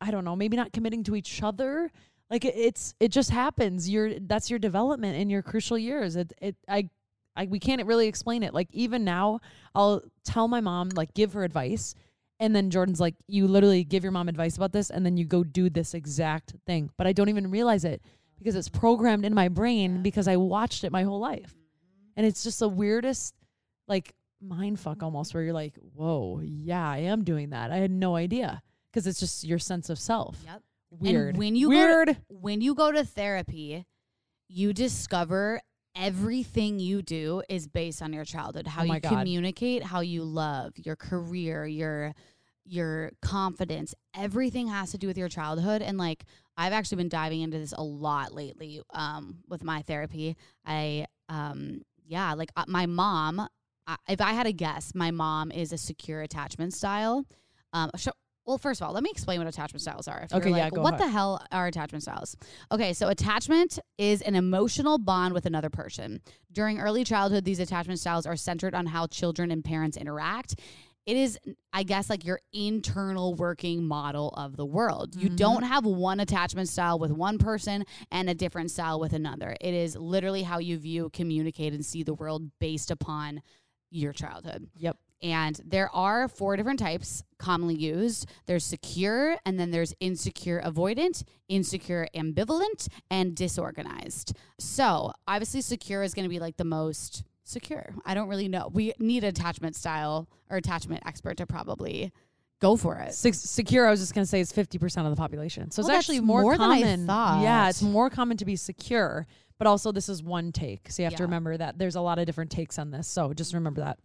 I don't know, maybe not committing to each other. Like it, it's, it just happens. You're, that's your development in your crucial years. It, it, I, I, we can't really explain it. Like even now I'll tell my mom, like give her advice. And then Jordan's like, you literally give your mom advice about this. And then you go do this exact thing. But I don't even realize it because it's programmed in my brain because I watched it my whole life. And it's just the weirdest, like mind fuck almost where you're like, whoa, yeah, I am doing that. I had no idea because it's just your sense of self. Yep. Weird. And when you Weird. Go to, when you go to therapy, you discover everything you do is based on your childhood, how Oh my you God. communicate, how you love, your career, your your confidence. Everything has to do with your childhood. And like I've actually been diving into this a lot lately um, with my therapy. I um yeah, like uh, my mom. I, if I had a guess, my mom is a secure attachment style. Um, sh- Well, first of all, let me explain what attachment styles are. If Okay, you're yeah, like, go what ahead. the hell are attachment styles? Okay, so attachment is an emotional bond with another person. During early childhood, these attachment styles are centered on how children and parents interact. It is, I guess, like your internal working model of the world. You Mhm. don't have one attachment style with one person and a different style with another. It is literally how you view, communicate, and see the world based upon your childhood. Yep. And there are four different types commonly used. There's secure, and then there's insecure avoidant, insecure ambivalent, and disorganized. So obviously secure is going to be like the most secure. I don't really know. We need attachment style or attachment expert to probably go for it. Six, secure, I was just going to say, is fifty percent of the population. So it's Well, actually that's more, more than I common. thought. Yeah, it's more common to be secure. But also this is one take. So you have to Yeah. remember that there's a lot of different takes on this. So just remember that.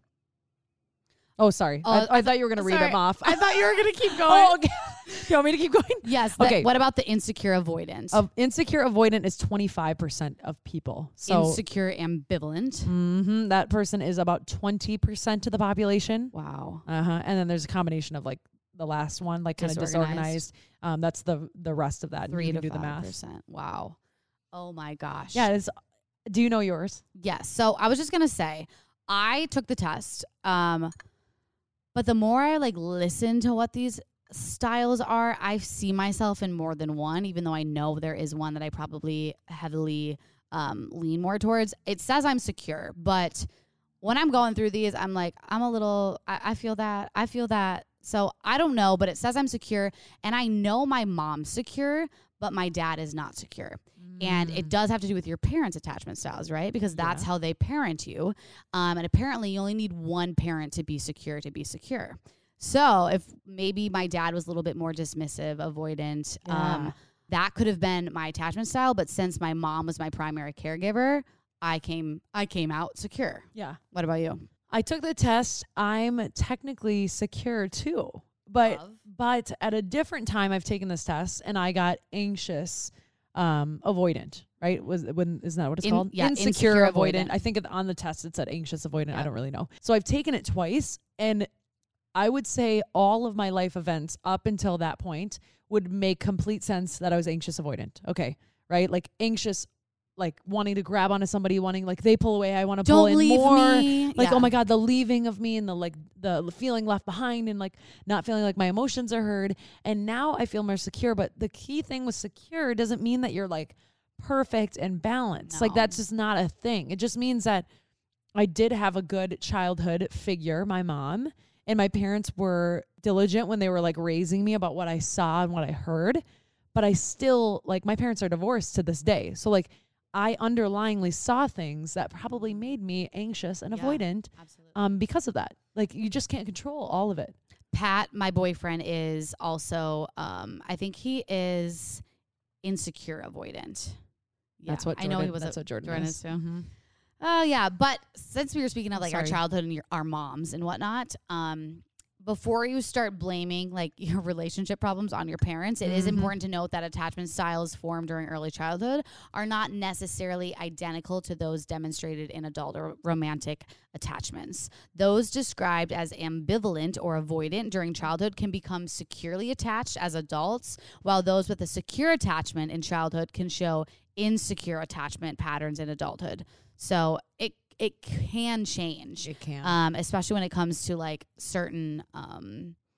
Oh, sorry. Oh, I, I thought you were going to read sorry. them off. I thought you were going to keep going. Oh, okay. You want me to keep going? Yes. the- Okay. What about the insecure avoidant? Of insecure avoidant is twenty-five percent of people. So insecure ambivalent. mhm, that person is about twenty percent of the population. Wow. Uh-huh. And then there's a combination of like the last one, like kind of Disorganized. disorganized. Um, that's the the rest of that. Three you to can do the five math. percent. Wow. Oh my gosh. Yeah, it's do you know yours? Yes. So I was just gonna say, I took the test. Um, but the more I like listen to what these styles are, I see myself in more than one, even though I know there is one that I probably heavily um, lean more towards. It says I'm secure, but when I'm going through these, I'm like, I'm a little, I, I feel that, I feel that. So I don't know, but it says I'm secure. And I know my mom's secure, but my dad is not secure. And it does have to do with your parents' attachment styles, right? Because that's Yeah. how they parent you. Um, and apparently you only need one parent to be secure to be secure. So if maybe my dad was a little bit more dismissive, avoidant, Yeah. um, that could have been my attachment style. But since my mom was my primary caregiver, I came I came out secure. Yeah. What about you? I took the test. I'm technically secure too. But Love. but at a different time I've taken this test and I got anxious um avoidant, right? Was when isn't that what it's In- called? yeah, insecure, insecure avoidant. avoidant. I think it- on the test it said anxious avoidant. I Yep. don't really know. So I've taken it twice and I would say all of my life events up until that point would make complete sense that I was anxious avoidant. Okay, right? Like anxious, like wanting to grab onto somebody, wanting like they pull away, I want to pull Don't in leave more. me. Like, Yeah. oh my God, the leaving of me and the like the feeling left behind and like not feeling like my emotions are heard. And now I feel more secure. But the key thing with secure doesn't mean that you're like perfect and balanced. Like No. that's just not a thing. It just means that I did have a good childhood figure, my mom, and my parents were diligent when they were like raising me about what I saw and what I heard. But I still like my parents are divorced to this day. So like I underlyingly saw things that probably made me anxious and Yeah. avoidant Absolutely. um, because of that. Like you just can't control all of it. Pat, my boyfriend, is also, um, I think he is insecure avoidant. That's Yeah, what I Jordan, know he was. that's a, what Jordan, Jordan is. is too. Mhm. Oh yeah, but since we were speaking of like our Sorry. childhood and your, our moms and whatnot, um, before you start blaming like your relationship problems on your parents, it is Mhm. important to note that attachment styles formed during early childhood are not necessarily identical to those demonstrated in adult or romantic attachments. Those described as ambivalent or avoidant during childhood can become securely attached as adults, while those with a secure attachment in childhood can show insecure attachment patterns in adulthood. So it it can change, It can. um, especially when it comes to like certain um,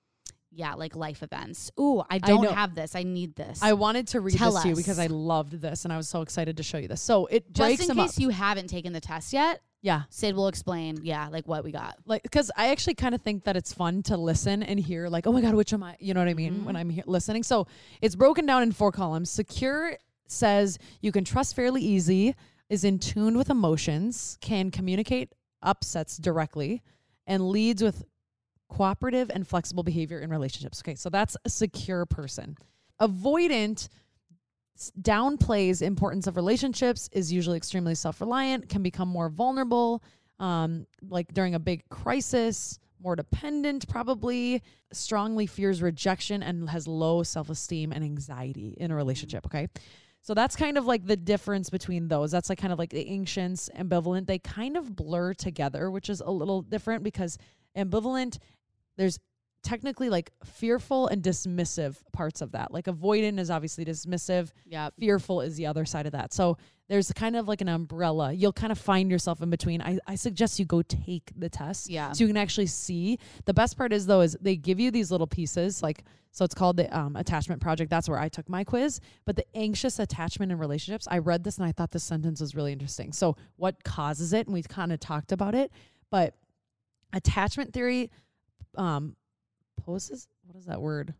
yeah, like life events. Ooh, I don't know. have this. I need this. I wanted to read Tell this to you us. because I loved this and I was so excited to show you this. So it Just breaks in them case up. you haven't taken the test yet, Yeah. Sid will explain, yeah, like what we got. Like, because I actually kind of think that it's fun to listen and hear, like, oh my God, which am I? You know what I mean? Mhm. When I'm he- listening. So it's broken down in four columns. Secure says you can trust fairly easy, is in tune with emotions, can communicate upsets directly, and leads with cooperative and flexible behavior in relationships. Okay, so that's a secure person. Avoidant s- downplays importance of relationships, is usually extremely self-reliant, can become more vulnerable, um, like during a big crisis, more dependent probably, strongly fears rejection, and has low self-esteem and anxiety in a relationship, okay? So that's kind of like the difference between those. That's like kind of like the anxious, ambivalent. They kind of blur together, which is a little different because ambivalent, there's technically like fearful and dismissive parts of that. Like avoidant is obviously dismissive. Yeah. Fearful is the other side of that. So there's kind of like an umbrella. You'll kind of find yourself in between. I, I suggest you go take the test Yeah. so you can actually see. The best part is though is they give you these little pieces, like, so it's called the um, attachment project. That's where I took my quiz. But the anxious attachment in relationships, I read this and I thought this sentence was really interesting. So what causes it? And we've kind of talked about it, but attachment theory um, poses, what is that word?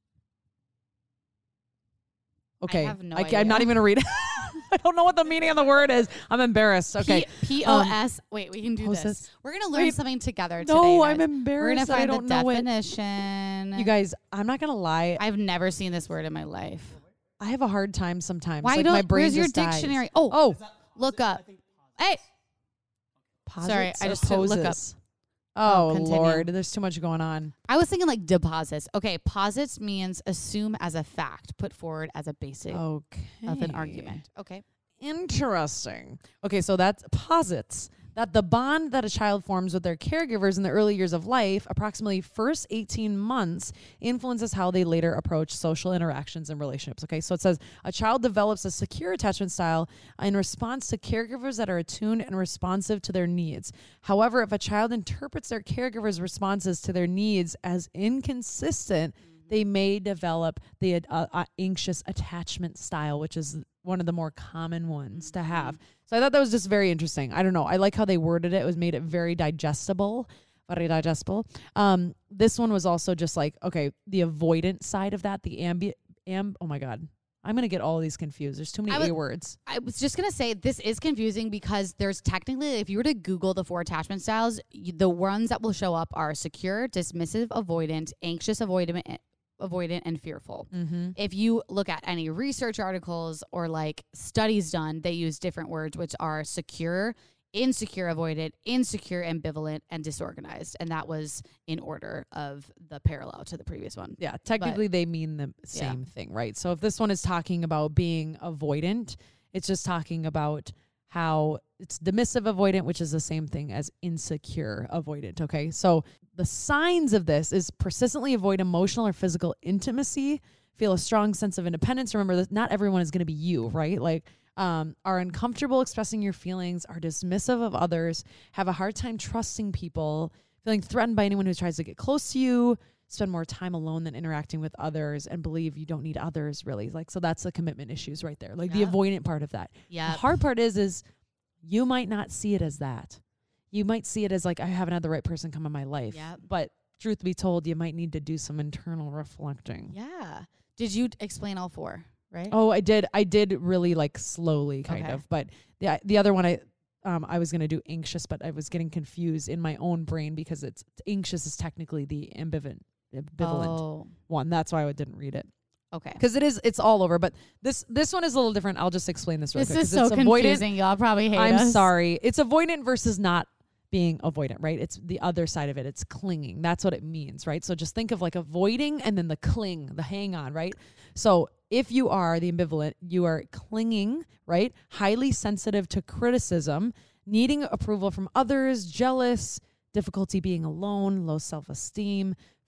Okay. have no I ca- I'm not idea. even going to read it. I don't know what the meaning of the word is. I'm embarrassed. Okay. P- P-O-S. Wait, we can do Poses. this. We're going to learn Wait. something together today. No, guys. I'm We're embarrassed. going to I find don't the know it. definition. You guys, I'm not going to lie. I've never seen this word in my life. I have a hard time sometimes. Why like don't, my brain where's your just dies. dictionary? Oh, Oh, look up. Hey, Sorry, posits I or just took- look up. poses? Oh, Oh, continue. Lord, there's too much going on. I was thinking like deposits. Okay, posits means assume as a fact, put forward as a basis Okay. of an argument. Okay. Interesting. Okay, so that's posits that the bond that a child forms with their caregivers in the early years of life, approximately first eighteen months, influences how they later approach social interactions and relationships. Okay, so it says a child develops a secure attachment style in response to caregivers that are attuned and responsive to their needs. However, if a child interprets their caregiver's responses to their needs as inconsistent, they may develop the uh, uh, anxious attachment style, which is one of the more common ones to have. So I thought that was just very interesting. I don't know. I like how they worded it. It was made it very digestible, very digestible. Um, this one was also just like, okay, the avoidant side of that, the ambi, amb, oh my God. I'm going to get all of these confused. There's too many I would- A words. I was just going to say this is confusing because there's technically, if you were to Google the four attachment styles, you, the ones that will show up are secure, dismissive, avoidant, anxious, avoidant, avoidant, and fearful. Mm-hmm. If you look at any research articles or like studies done, they use different words, which are secure, insecure, avoidant, insecure, ambivalent, and disorganized. And that was in order of the parallel to the previous one. Yeah, technically they mean the same thing, right? So if this one is talking about being avoidant, it's just talking about how it's dismissive avoidant, which is the same thing as insecure avoidant, okay? So the signs of this is persistently avoid emotional or physical intimacy, feel a strong sense of independence. Remember that not everyone is going to be you, right? Like um, are uncomfortable expressing your feelings, are dismissive of others, have a hard time trusting people, feeling threatened by anyone who tries to get close to you, spend more time alone than interacting with others, and believe you don't need others really. Like, so that's the commitment issues right there. Like Yep. the avoidant part of that. Yeah. The hard part is, is you might not see it as that. You might see it as like, I haven't had the right person come in my life. Yep. But truth be told, you might need to do some internal reflecting. Yeah. Did you explain all four, right? Oh, I did. I did really like slowly kind Okay. of, but the the other one I um I was going to do anxious, but I was getting confused in my own brain because it's anxious is technically the ambivalent ambivalent Oh, one. That's why I didn't read it. okay. Cuz it is it's all over, but this this one is a little different. I'll just explain this real This quick. is 'cause so it's avoidant. confusing. Y'all probably hate I'm us. sorry. It's avoidant versus not being avoidant, right? It's the other side of it. It's clinging. That's what it means, right? So just think of like avoiding and then the cling, the hang on, right? So if you are the ambivalent, you are clinging, right? Highly sensitive to criticism, needing approval from others, jealous, difficulty being alone, low self-esteem,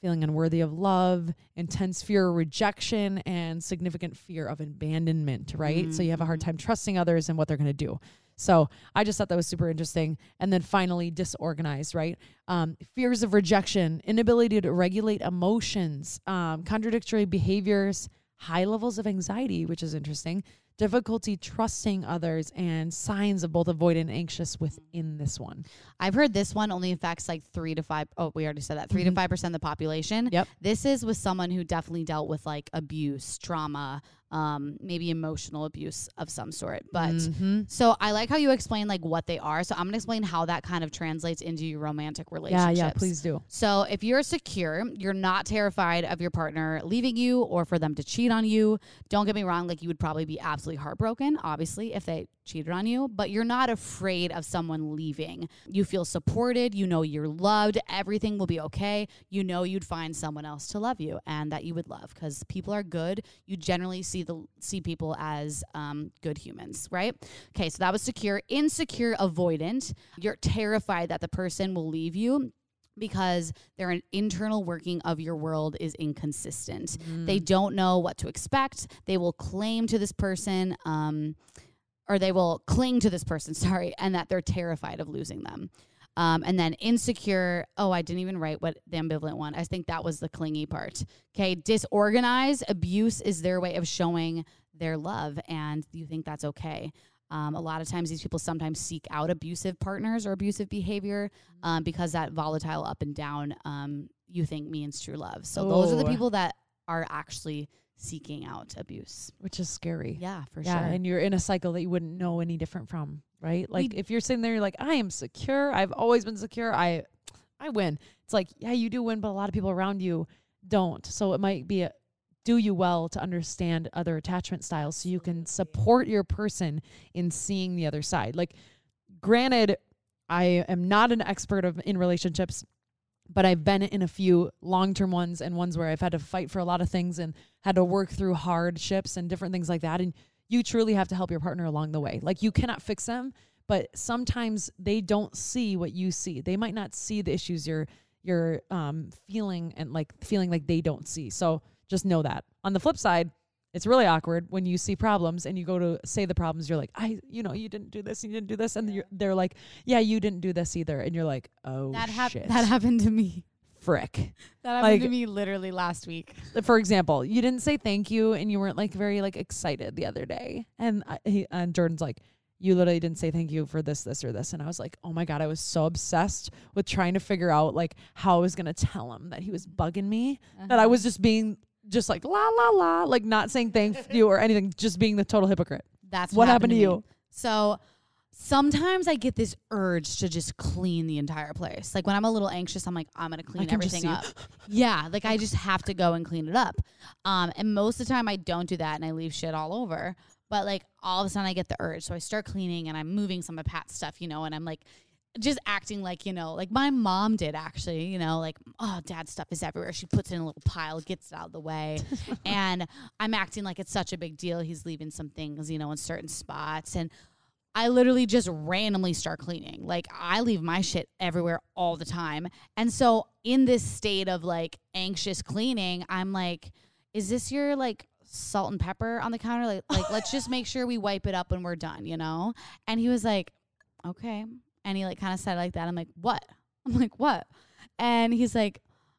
feeling unworthy of love, intense fear of rejection, and significant fear of abandonment, right? Mm-hmm. So you have a hard time trusting others and what they're going to do. So I just thought that was super interesting. And then finally, disorganized, right? Um, fears of rejection, inability to regulate emotions, um, contradictory behaviors, high levels of anxiety, which is interesting, difficulty trusting others, and signs of both avoidant and anxious within this one. I've heard this one only affects like three to five. Oh, we already said that. Three mm-hmm. to five percent of the population. Yep. This is with someone who definitely dealt with like abuse, trauma, um, maybe emotional abuse of some sort. But mm-hmm. so I like how you explain like what they are. So I'm gonna explain how that kind of translates into your romantic relationships. Yeah, yeah, please do. So if you're secure, you're not terrified of your partner leaving you or for them to cheat on you. Don't get me wrong, like you would probably be absolutely heartbroken, obviously, if they cheated on you, but you're not afraid of someone leaving. You feel supported, you know you're loved, everything will be okay. You know you'd find someone else to love you and that you would love, because people are good. You generally see the see people as um, good humans, right? Okay, so that was secure. Insecure, avoidant. You're terrified that the person will leave you because their internal working of your world is inconsistent. Mm. They don't know what to expect. They will claim to this person, um, or they will cling to this person, sorry, and that they're terrified of losing them. Um, and then insecure, oh, I didn't even write what the ambivalent one. I think that was the clingy part. Okay, disorganized, abuse is their way of showing their love, and you think that's okay. Um, a lot of times these people sometimes seek out abusive partners or abusive behavior um, because that volatile up and down um, you think means true love. So oh. those are the people that are actually seeking out abuse. Which is scary. Yeah, for yeah, sure. And you're in a cycle that you wouldn't know any different from, right? Like we, if you're sitting there, you're like, I am secure. I've always been secure. I I win. It's like, yeah, you do win, but a lot of people around you don't. So it might be a, do you well to understand other attachment styles so you can support your person in seeing the other side. Like, granted, I am not an expert of in relationships, but I've been in a few long-term ones and ones where I've had to fight for a lot of things and had to work through hardships and different things like that. And you truly have to help your partner along the way. Like, you cannot fix them, but sometimes they don't see what you see. They might not see the issues you're you're um, feeling and like feeling like they don't see. So just know that. On the flip side, it's really awkward when you see problems and you go to say the problems. You're like, I, you know, you didn't do this, you didn't do this, and you're, they're like, yeah, you didn't do this either, and you're like, oh that hap- shit, that happened to me. Frick, that happened like, to me literally last week. For example, you didn't say thank you, and you weren't like very like excited the other day, and I, he, and Jordan's like, you literally didn't say thank you for this, this, or this. And I was like, oh my God, I was so obsessed with trying to figure out like how I was going to tell him that he was bugging me, uh-huh. that I was just being just like, la, la, la, like not saying thank you or anything, just being the total hypocrite. That's what, what happened, happened to, to you. So sometimes I get this urge to just clean the entire place. Like when I'm a little anxious, I'm like, I'm going to clean everything up. Yeah. Like I just have to go and clean it up. Um, and most of the time I don't do that and I leave shit all over. But like all of a sudden I get the urge. So I start cleaning and I'm moving some of Pat's stuff, you know, and I'm like just acting like, you know, like my mom did actually, you know, like, oh, dad's stuff is everywhere. She puts it in a little pile, gets it out of the way. And I'm acting like it's such a big deal. He's leaving some things, you know, in certain spots. And I literally just randomly start cleaning. Like I leave my shit everywhere all the time. And so in this state of like anxious cleaning, I'm like, is this your like salt and pepper on the counter? Like, like let's just make sure we wipe it up when we're done, you know? And he was like, okay. And he like kind of said it like that. I'm like, what? I'm like, what? And he's like,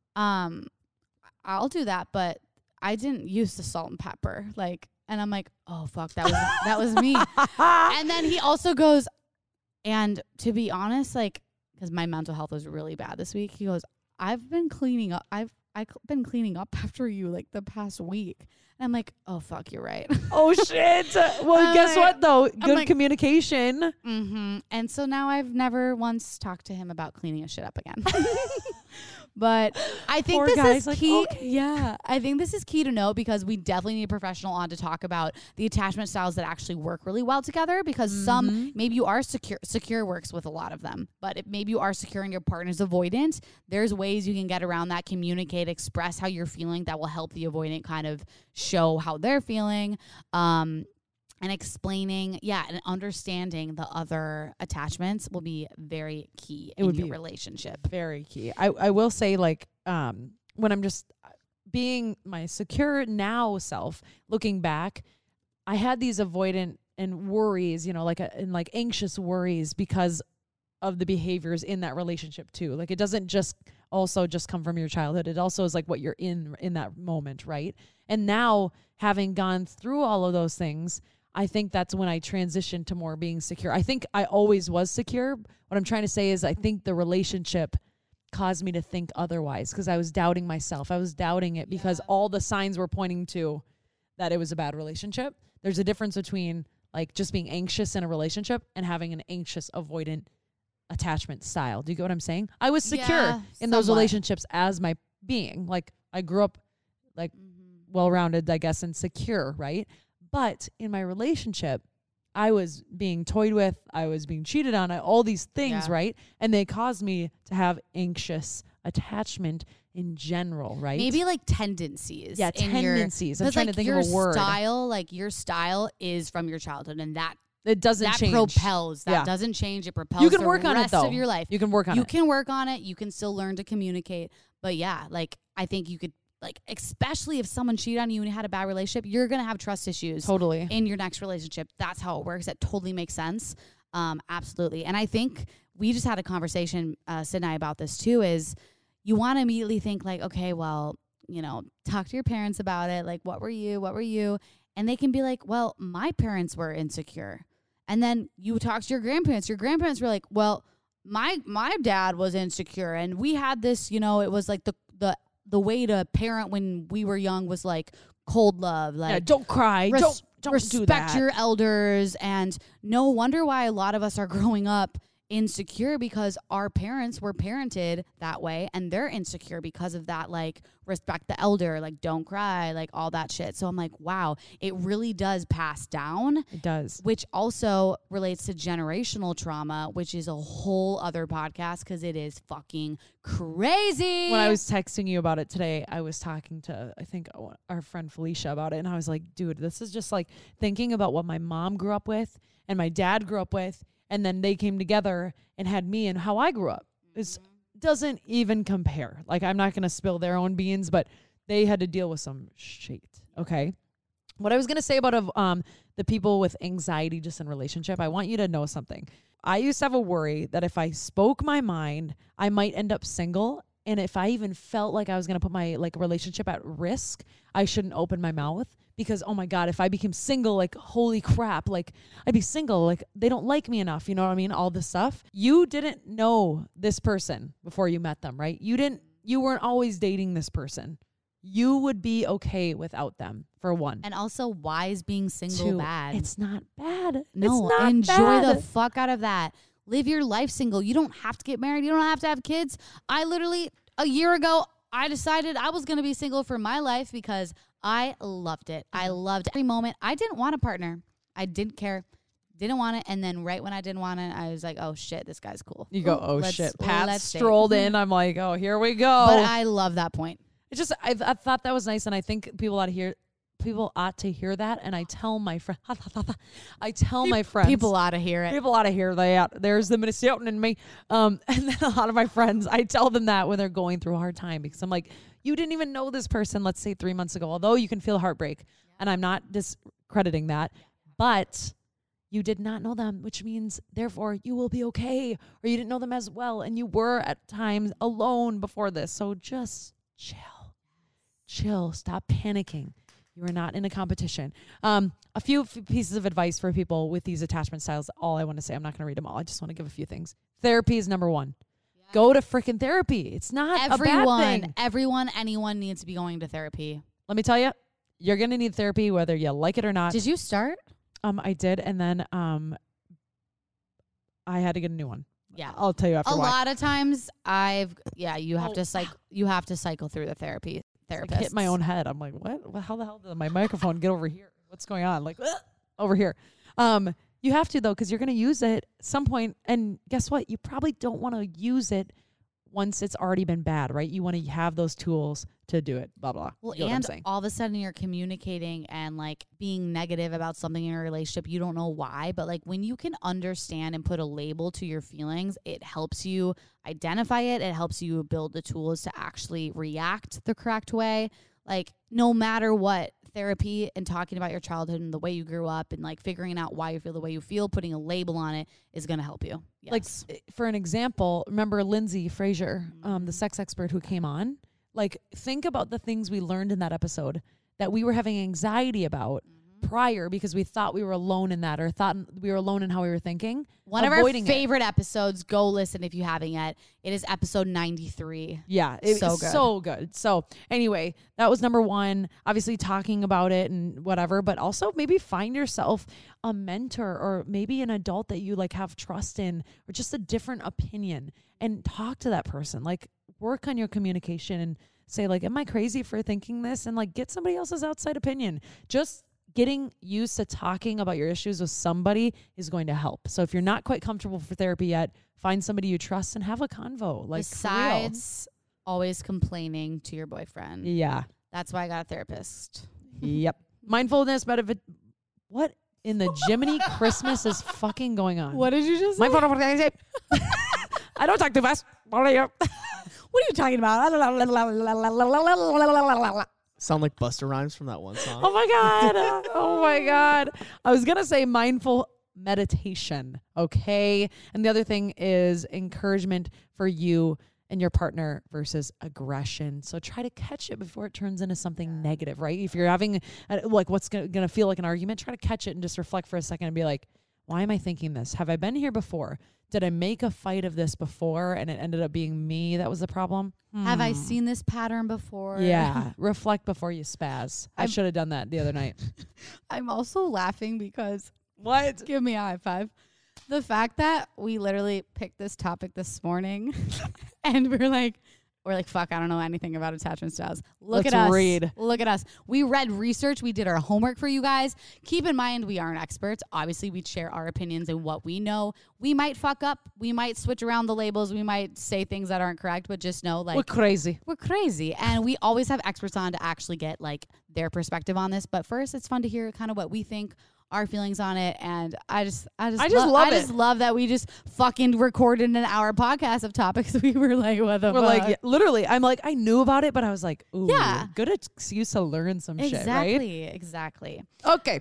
um, I'll do that, but I didn't use the salt and pepper. Like, and I'm like, oh fuck, that was that was me. And then he also goes, and to be honest, like, because my mental health was really bad this week, he goes, I've been cleaning up. I've I've been cleaning up after you like the past week. And I'm like, oh, fuck, you're right. Oh, shit. Well, I'm guess like, what, though? Good like, communication. Mm-hmm. And so now I've never once talked to him about cleaning his shit up again. But I think Poor this guy's is like, key. okay. Yeah, I think this is key to know because we definitely need a professional on to talk about the attachment styles that actually work really well together because mm-hmm. some, maybe you are secure, secure works with a lot of them, but if maybe you are secure and your partner's avoidant, there's ways you can get around that, communicate, express how you're feeling that will help the avoidant kind of show how they're feeling. Um, And explaining, yeah, and understanding the other attachments will be very key it in would your be relationship. Very key. I, I will say, like, um, when I'm just being my secure now self, looking back, I had these avoidant and worries, you know, like a, and like anxious worries because of the behaviors in that relationship too. Like it doesn't just also just come from your childhood. It also is like what you're in in that moment, right? And now having gone through all of those things, I think that's when I transitioned to more being secure. I think I always was secure. What I'm trying to say is I think the relationship caused me to think otherwise because I was doubting myself. I was doubting it because Yeah. all the signs were pointing to that it was a bad relationship. There's a difference between like just being anxious in a relationship and having an anxious avoidant attachment style. Do you get what I'm saying? I was secure Yeah, in those somewhat. relationships as my being. Like I grew up like Mm-hmm. well-rounded, I guess, and secure, right? But in my relationship, I was being toyed with, I was being cheated on, I, all these things, Yeah. right? And they caused me to have anxious attachment in general, right? Maybe like tendencies. yeah, in your- tendencies. I'm 'cause, trying like, to think your of a word. style, like your style is from your childhood, and that It doesn't that change. propels. That Yeah. doesn't change. It propels. You can the work on it rest though. of your life. You can work on you it. can work on it. You can still learn to communicate. But yeah, like I think you could, like, especially if someone cheated on you and you had a bad relationship, you're gonna have trust issues Totally. in your next relationship. That's how it works. That totally makes sense. Um, absolutely. And I think we just had a conversation, uh, Sid and I, about this too. Is you want to immediately think like, okay, well, you know, talk to your parents about it. Like, what were you? What were you? And they can be like, well, my parents were insecure. And then you talk to your grandparents. Your grandparents were like, well, my my dad was insecure, and we had this, you know, it was like the the the way to parent when we were young was like cold love, like yeah, don't cry. res- don't don't respect do that. your elders. And no wonder why a lot of us are growing up insecure, because our parents were parented that way and they're insecure because of that, like respect the elder, like don't cry, like all that shit. So I'm like, wow, it really does pass down, It does. which also relates to generational trauma, which is a whole other podcast because it is fucking crazy. When I was texting you about it today, I was talking to, I think, our friend Felicia about it. And I was like, dude, this is just like thinking about what my mom grew up with and my dad grew up with. And then they came together and had me and how I grew up. It doesn't even compare. Like, I'm not going to spill their own beans, but they had to deal with some shit. Okay. What I was going to say about uh, um the people with anxiety just in relationship, I want you to know something. I used to have a worry that if I spoke my mind, I might end up single. And if I even felt like I was going to put my like relationship at risk, I shouldn't open my mouth. Because, oh my God, if I became single, like, holy crap, like, I'd be single. Like, they don't like me enough. You know what I mean? All this stuff. You didn't know this person before you met them, right? You didn't, you weren't always dating this person. You would be okay without them, for one. and also, why is being single Two, bad? It's not bad. No, it's not enjoy bad. the fuck out of that. Live your life single. You don't have to get married. You don't have to have kids. I literally, a year ago, I decided I was going to be single for my life because I loved it. I loved every moment. I didn't want a partner. I didn't care. Didn't want it. And then right when I didn't want it, I was like, oh shit, this guy's cool. You go, Ooh, oh let's- shit. Pat let's date. strolled in. I'm like, oh, here we go. But I love that point. It's just I, I thought that was nice, and I think people ought to hear people ought to hear that. And I tell my friend, I tell my friends, People ought to hear it. people ought to hear that. There's the Minnesotan in me, um, and then a lot of my friends, I tell them that when they're going through a hard time because I'm like, you didn't even know this person, let's say three months ago. Although you can feel heartbreak, and I'm not discrediting that, but you did not know them, which means therefore you will be okay, or you didn't know them as well, and you were at times alone before this. So just chill. Chill. Stop panicking. You are not in a competition. Um, a few f- pieces of advice for people with these attachment styles. All I want to say, I'm not going to read them all. I just want to give a few things. Therapy is number one. Go to freaking therapy. It's not a bad Everyone, thing. everyone, anyone needs to be going to therapy. Let me tell you, you're going to need therapy whether you like it or not. Did you start? Um, I did, and then um, I had to get a new one. Yeah. I'll tell you after A why. lot of times I've, yeah, you have Oh. to cycle, you have to cycle through the therapy Like, therapist. hit my own head. I'm like, what? Well, how the hell did my microphone get over here? What's going on? Like, "Ugh," over here. Um, you have to though, because you're going to use it at some point. And guess what? You probably don't want to use it once it's already been bad, right? You want to have those tools to do it, blah, blah. Well, You know what I'm and saying? all of a sudden you're communicating and like being negative about something in a relationship. You don't know why, but like when you can understand and put a label to your feelings, it helps you identify it. It helps you build the tools to actually react the correct way. Like no matter what, therapy and talking about your childhood and the way you grew up and like figuring out why you feel the way you feel, putting a label on it is going to help you. Yes. Like, for an example, remember Lindsay Frazier, um, the sex expert who came on? Like, think about the things we learned in that episode that we were having anxiety about mm-hmm. prior because we thought we were alone in that or thought we were alone in how we were thinking. One of our Avoiding favorite it. episodes, go listen if you haven't yet. It is episode ninety-three. Yeah, it's so good. So good. So anyway, that was number one. Obviously talking about it and whatever, but also maybe find yourself a mentor or maybe an adult that you like have trust in or just a different opinion and talk to that person. Like work on your communication and say like, am I crazy for thinking this? And like get somebody else's outside opinion. Just getting used to talking about your issues with somebody is going to help. So if you're not quite comfortable for therapy yet, find somebody you trust and have a convo. Like Besides always complaining to your boyfriend. Yeah. That's why I got a therapist. Yep. Mindfulness, medit- what in the Jiminy Christmas is fucking going on? What did you just say? Mindfulness. I don't talk too fast. What are you? What are you talking about? Sound like Busta Rhymes from that one song. Oh my God. Oh my God. I was going to say mindful meditation. Okay. And the other thing is encouragement for you and your partner versus aggression. So try to catch it before it turns into something negative, right? If you're having uh, like what's going to feel like an argument, try to catch it and just reflect for a second and be like, why am I thinking this? Have I been here before? Did I make a fight of this before and it ended up being me that was the problem? Have I Hmm. seen this pattern before? Yeah. Reflect before you spaz. I I'm- should have done that the other night. I'm also laughing because What? give me a high five. The fact that we literally picked this topic this morning and we're like, we're like, fuck, I don't know anything about attachment styles. Look Let's at us. read. Look at us. We read research. We did our homework for you guys. Keep in mind, we aren't experts. Obviously, we share our opinions and what we know. We might fuck up. We might switch around the labels. We might say things that aren't correct, but just know, like, We're crazy. we're crazy. And we always have experts on to actually get, like, their perspective on this. But first, it's fun to hear kind of what we think, our feelings on it, and I just, I just, I just lo- love I just it. love that we just fucking recorded an hour podcast of topics. We were like, what the We're fuck? like, yeah, literally, I'm like, I knew about it, but I was like, ooh, Yeah. good excuse to learn some shit, right? exactly, exactly. Okay,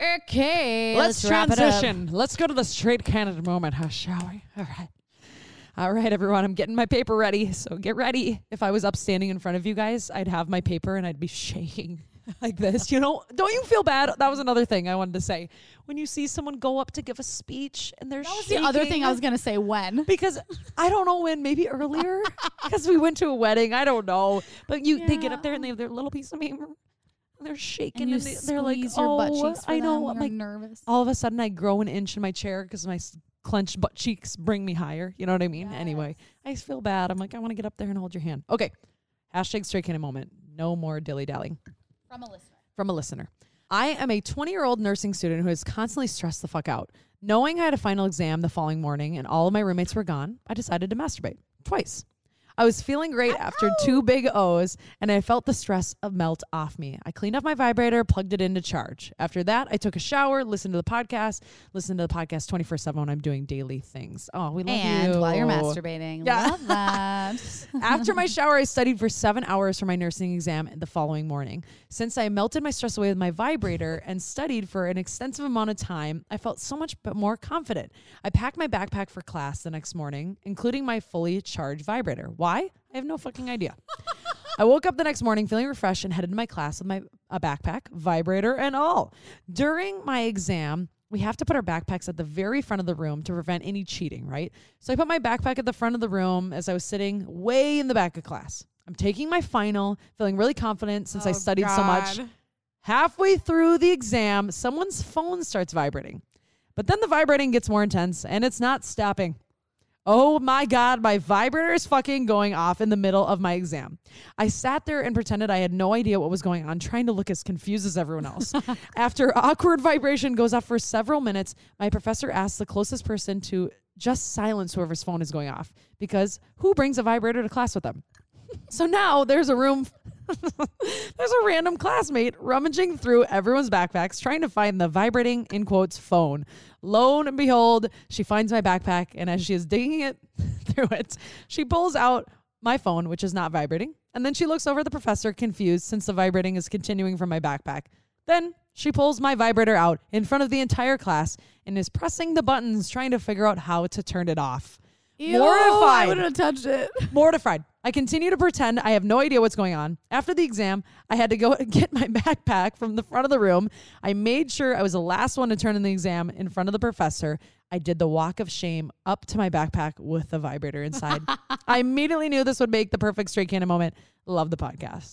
Okay, let's, let's, wrap it up. transition. Let's go to the straight candidate moment, huh, shall we? All right. All right, everyone, I'm getting my paper ready, so get ready. If I was up standing in front of you guys, I'd have my paper and I'd be shaking like this. You know, don't you feel bad? That was another thing I wanted to say. When you see someone go up to give a speech and they're That was shaking. the other thing I was gonna say. When? Because I don't know when, maybe earlier, because we went to a wedding. I don't know. But you, they get up there and they have their little piece of paper. And they're shaking And you and they, they're like, squeeze your oh, butt cheeks for I know. them. I'm You're like, nervous. all of a sudden I grow an inch in my chair because my s- clenched butt cheeks bring me higher. You know what I mean? Yes. Anyway, I feel bad. I'm like, I want to get up there and hold your hand. Okay. Hashtag straight candid moment. No more dilly dallying. From a listener. From a listener. I am a twenty-year-old nursing student who is constantly stressed the fuck out. Knowing I had a final exam the following morning and all of my roommates were gone, I decided to masturbate twice. I was feeling great after two big O's, and I felt the stress of melt off me. I cleaned up my vibrator, plugged it in to charge. After that, I took a shower, listened to the podcast, listened to the podcast twenty-four seven when I'm doing daily things. Oh, we love And you. while you're masturbating. Yeah. Love that. After my shower, I studied for seven hours for my nursing exam the following morning. Since I melted my stress away with my vibrator and studied for an extensive amount of time, I felt so much more confident. I packed my backpack for class the next morning, including my fully charged vibrator. Why? I have no fucking idea. I woke up the next morning feeling refreshed and headed to my class with my a backpack, vibrator, and all. During my exam, we have to put our backpacks at the very front of the room to prevent any cheating, right? So I put my backpack at the front of the room as I was sitting way in the back of class. I'm taking my final, feeling really confident since I Oh, studied so much. God. Halfway through the exam, someone's phone starts vibrating. But then the vibrating gets more intense and it's not stopping. Oh my God, my vibrator is fucking going off in the middle of my exam. I sat there and pretended I had no idea what was going on, trying to look as confused as everyone else. After awkward vibration goes off for several minutes, my professor asked the closest person to just silence whoever's phone is going off, because who brings a vibrator to class with them? So now there's a room, there's a random classmate rummaging through everyone's backpacks trying to find the vibrating, in quotes, phone. Lo and behold, she finds my backpack, and as she is digging it through it, she pulls out my phone, which is not vibrating, and then she looks over at the professor, confused since the vibrating is continuing from my backpack. Then she pulls my vibrator out in front of the entire class and is pressing the buttons, trying to figure out how to turn it off. Ew, Mortified. I wouldn't have touched it. Mortified. I continue to pretend I have no idea what's going on. After the exam, I had to go and get my backpack from the front of the room. I made sure I was the last one to turn in the exam in front of the professor. I did the walk of shame up to my backpack with the vibrator inside. I immediately knew this would make the perfect Straight Cannon moment. Love the podcast.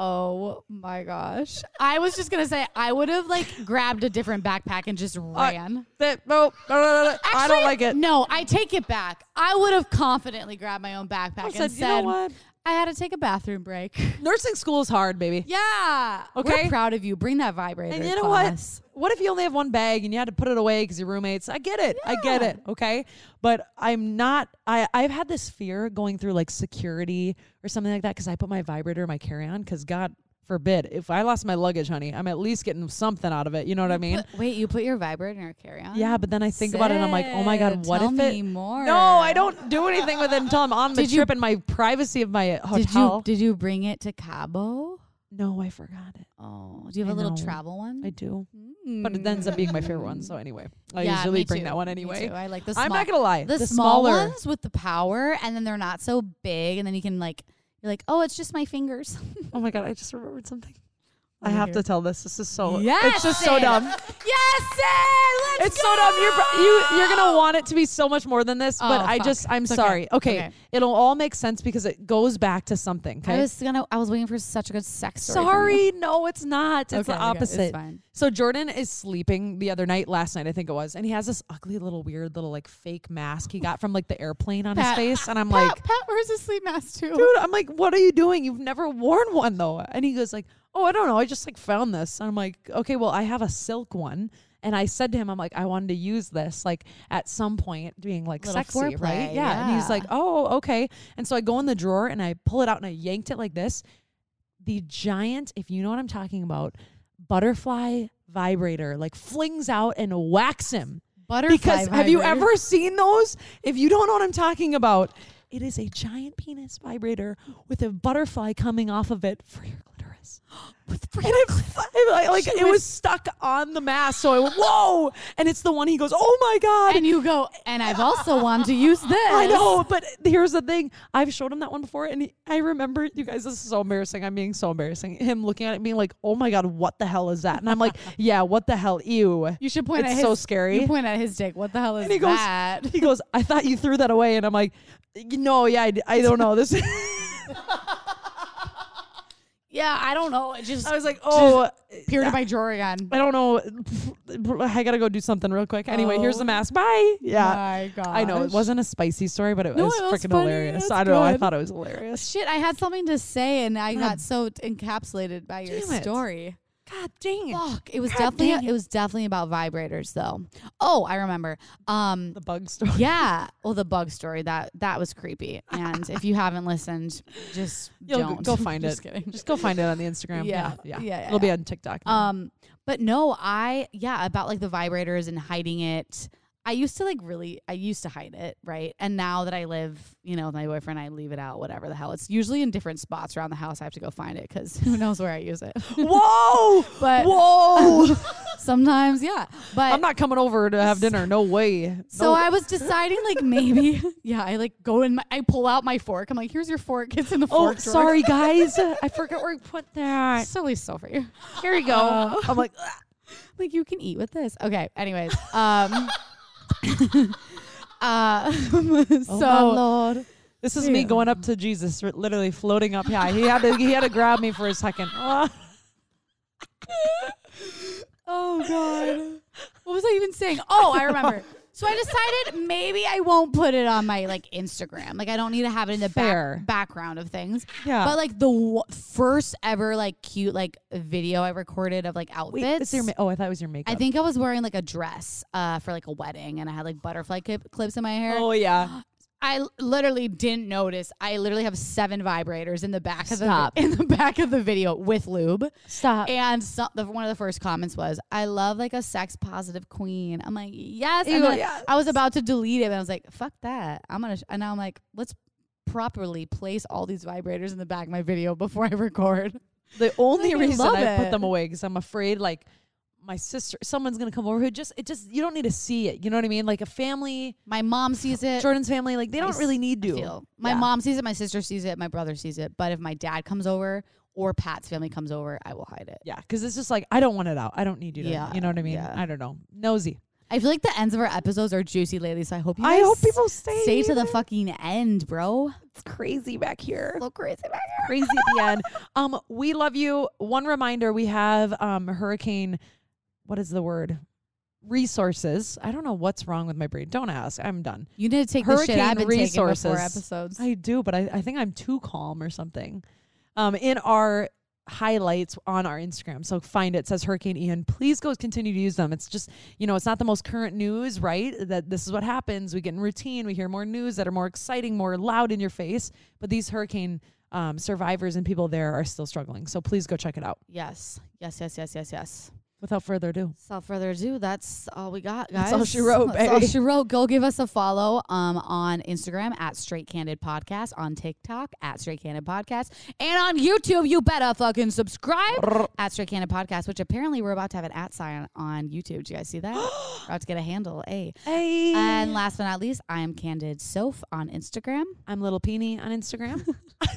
Oh my gosh. I was just going to say, I would have like grabbed a different backpack and just ran. Uh, that, no, no, no, no, no. Actually, I don't like it. No, I take it back. I would have confidently grabbed my own backpack I and said, said, you know what? I had to take a bathroom break. Nursing school is hard, baby. Yeah. Okay. We're proud of you. Bring that vibrator. And you know class. what? What if you only have one bag and you had to put it away because your roommates? I get it. I get Yeah. it. Okay. But I'm not, I, I've had this fear going through like security or something like that because I put my vibrator in my carry-on because God forbid, if I lost my luggage, honey, I'm at least getting something out of it. You know what I mean? Put, wait, you put your vibrator in your carry-on? Yeah, but then I think about it and I'm like, oh my God, what Tell if me it? more. No, I don't do anything with it until I'm on the Did you- trip in my privacy of my hotel. Did you did you bring it to Cabo? No, I forgot it. Oh, do you have I a little know. travel one? I do. But it ends up being my favorite one. So anyway, I Yeah, usually me bring too. that one Me anyway. too. I like the I'm small, not going to lie. the, The, small smaller. ones with the power, and then they're not so big, and then you can like you're like, oh, it's just my fingers. Oh my God, I just remembered something. I Let me have hear to it. tell this. This is so, Yes, it's just so Sid. dumb. Yes, Sid, let's It's go. so dumb. You're pro- you you're gonna want it to be so much more than this, but Oh, I fuck. just I'm It's okay. sorry. Okay. Okay. It'll all make sense because it goes back to something. Okay. I was gonna. I was waiting for such a good sex story. from Sorry, no, it's not. It's you. the Okay, okay, opposite. It's fine. So Jordan is sleeping the other night, last night I think it was, and he has this ugly little weird little like fake mask he got from like the airplane on Pat- his face, and I'm Pat, like, Pat wears a sleep mask too. dude, I'm like, what are you doing? You've never worn one though. And he goes like, oh, I don't know. I just like found this. And I'm like, okay, well, I have a silk one. And I said to him, I'm like, I wanted to use this like at some point being like Little sexy, foreplay, right? Yeah. And he's yeah. like, oh, okay. And so I go in the drawer and I pull it out and I yanked it like this. The giant, if you know what I'm talking about, butterfly vibrator like flings out and whacks him. Butterfly. Because have you vibrator. ever seen those? If you don't know what I'm talking about, it is a giant penis vibrator with a butterfly coming off of it for your clitoris. With and it, it, like, like it was stuck on the mask, so I went, whoa! And it's the one he goes, oh my God. And you go, and I've also wanted to use this. I know, but here's the thing. I've showed him that one before, and he, I remember, you guys, this is so embarrassing. I'm being so embarrassing. Him looking at it, being like, oh my God, what the hell is that? And I'm like, yeah, what the hell? Ew. You should point It's at his. so scary. You point at his dick. What the hell is And he goes, that? He goes, I thought you threw that away. And I'm like, no, yeah, I, d- I don't know. This. Yeah, I don't know. It just I was like, oh, appeared in my drawer again. I don't know. I got to go do something real quick. Anyway, here's Oh the mask. Bye. Yeah. My God. I know. It wasn't a spicy story, but it No, was it was freaking funny. hilarious. That's I don't know. I good. thought it was hilarious. Shit, I had something to say and I God. got so t- encapsulated by your Damn it. story. God dang it. Fuck. It was God definitely dang it. it was definitely about vibrators though. Oh, I remember. Um The bug story. yeah. Well, the bug story that that was creepy. And if you haven't listened, just You'll go- don't go find just it. Kidding. Just go find it on the Instagram. Yeah. Yeah. Yeah. Yeah, yeah, It'll be yeah. on TikTok. Um, but no, I yeah about like the vibrators and hiding it. I used to like really, I used to hide it, right? And now that I live, you know, with my boyfriend, I leave it out, whatever the hell. It's usually in different spots around the house. I have to go find it because who knows where I use it. Whoa. But Whoa. sometimes, yeah. But I'm not coming over to have dinner. No way. so No. I was deciding like maybe, yeah, I like go in, my, I pull out my fork. I'm like, here's your fork. It's in the Oh, fork drawer. sorry, guys. I forgot where I put that. Silly so for you. Here you go. Uh, I'm like, Like you can eat with this. Okay. Anyways, um, uh, oh so my Lord. This is me Yeah. going up to Jesus, r- literally floating up high. He had to, he had to grab me for a second. Ah. oh god, what was I even saying? Oh, I remember. So I decided maybe I won't put it on my like Instagram. Like I don't need to have it in the Fair. back, background of things. Yeah. But like the w- first ever like cute like video I recorded of like Wait, outfits. it's your ma- oh, I thought it was your makeup. I think I was wearing like a dress uh, for like a wedding, and I had like butterfly clip- clips in my hair. Oh yeah. I l- literally didn't notice. I literally have seven vibrators in the back of the Stop. vi- in the back of the video with lube. Stop. And so, the, one of the first comments was, "I love like a sex positive queen." I'm like, yes. And Ew, then yes. I was about to delete it, and I was like, "Fuck that!" I'm gonna. Sh-. And now I'm like, let's properly place all these vibrators in the back of my video before I record. The only I reason love I put it. them away because I'm afraid like my sister, someone's gonna come over who just it just you don't need to see it. You know what I mean? Like a family, My mom sees it. Jordan's family, like they My don't really s- need I to. feel. My Yeah. mom sees it. My sister sees it. My brother sees it. But if my dad comes over or Pat's family comes over, I will hide it. Yeah, because it's just like I don't want it out. I don't need you to. Yeah, You know what I mean? yeah. I don't know. Nosy. I feel like the ends of our episodes are juicy lately, so I hope you I guys hope people stay. stay to the fucking end, bro. It's crazy back here. So crazy back here. Crazy at the end. Um, we love you. One reminder: we have um hurricane. What is the word? Resources. I don't know what's wrong with my brain. Don't ask. I'm done. You need to take the shit Hurricane I've been taking before resources. episodes. I do, but I, I think I'm too calm or something. Um, in our highlights on our Instagram. So find it. It says Hurricane Ian. Please go continue to use them. It's just, you know, it's not the most current news, right? That this is what happens. We get in routine. We hear more news that are more exciting, more loud in your face. But these hurricane um, survivors and people there are still struggling. So please go check it out. yes. Yes, yes, yes, yes, yes. Without further ado. Without further ado, that's all we got, guys. That's all she wrote, That's all baby. she wrote. Go give us a follow um, on Instagram at Straight Candid Podcast, on TikTok at Straight Candid Podcast, and on YouTube, you better fucking subscribe at Straight Candid Podcast, which apparently we're about to have an at sign on YouTube. Did you guys see that? We're about to get a handle, A. Hey. And last but not least, I am Candid Soph on Instagram. I'm Little Peony on Instagram.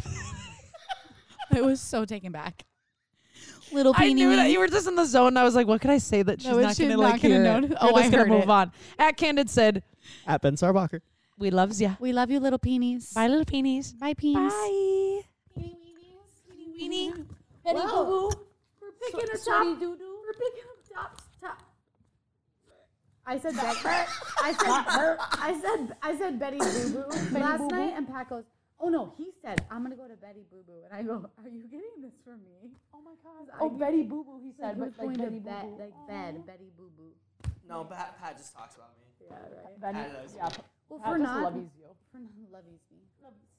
I was so taken back. Little I Peony. knew that you were just in the zone. And I was like, what could I say that she's No, not she's going to not like gonna hear? know. We're Oh, I just gonna heard move it. on. At Candid said, At Ben Sarbacher. we loves ya. We love you, little peonies. Bye, Little Peonies. Bye, peonies. Bye. Weenie. Betty Whoa. Boo Boo. We're picking a top. We're picking a top. Top. I said Betty. I said. I said. I said Betty Boo Boo last Boo Boo? night, and Pat goes, "Oh no," he said, "I'm gonna go to Betty Boo Boo," and I go, "Are you getting this for me?" Oh my god. Oh, Betty Boo Boo, he Like, said, who's but like going Betty to Boo bed, Boo. like bed, Betty Boo Boo. No, Pat, Pat just talks about me. Yeah, right. Betty, Pat does. yeah, Well, Pat for just not, loves you. for not loves me.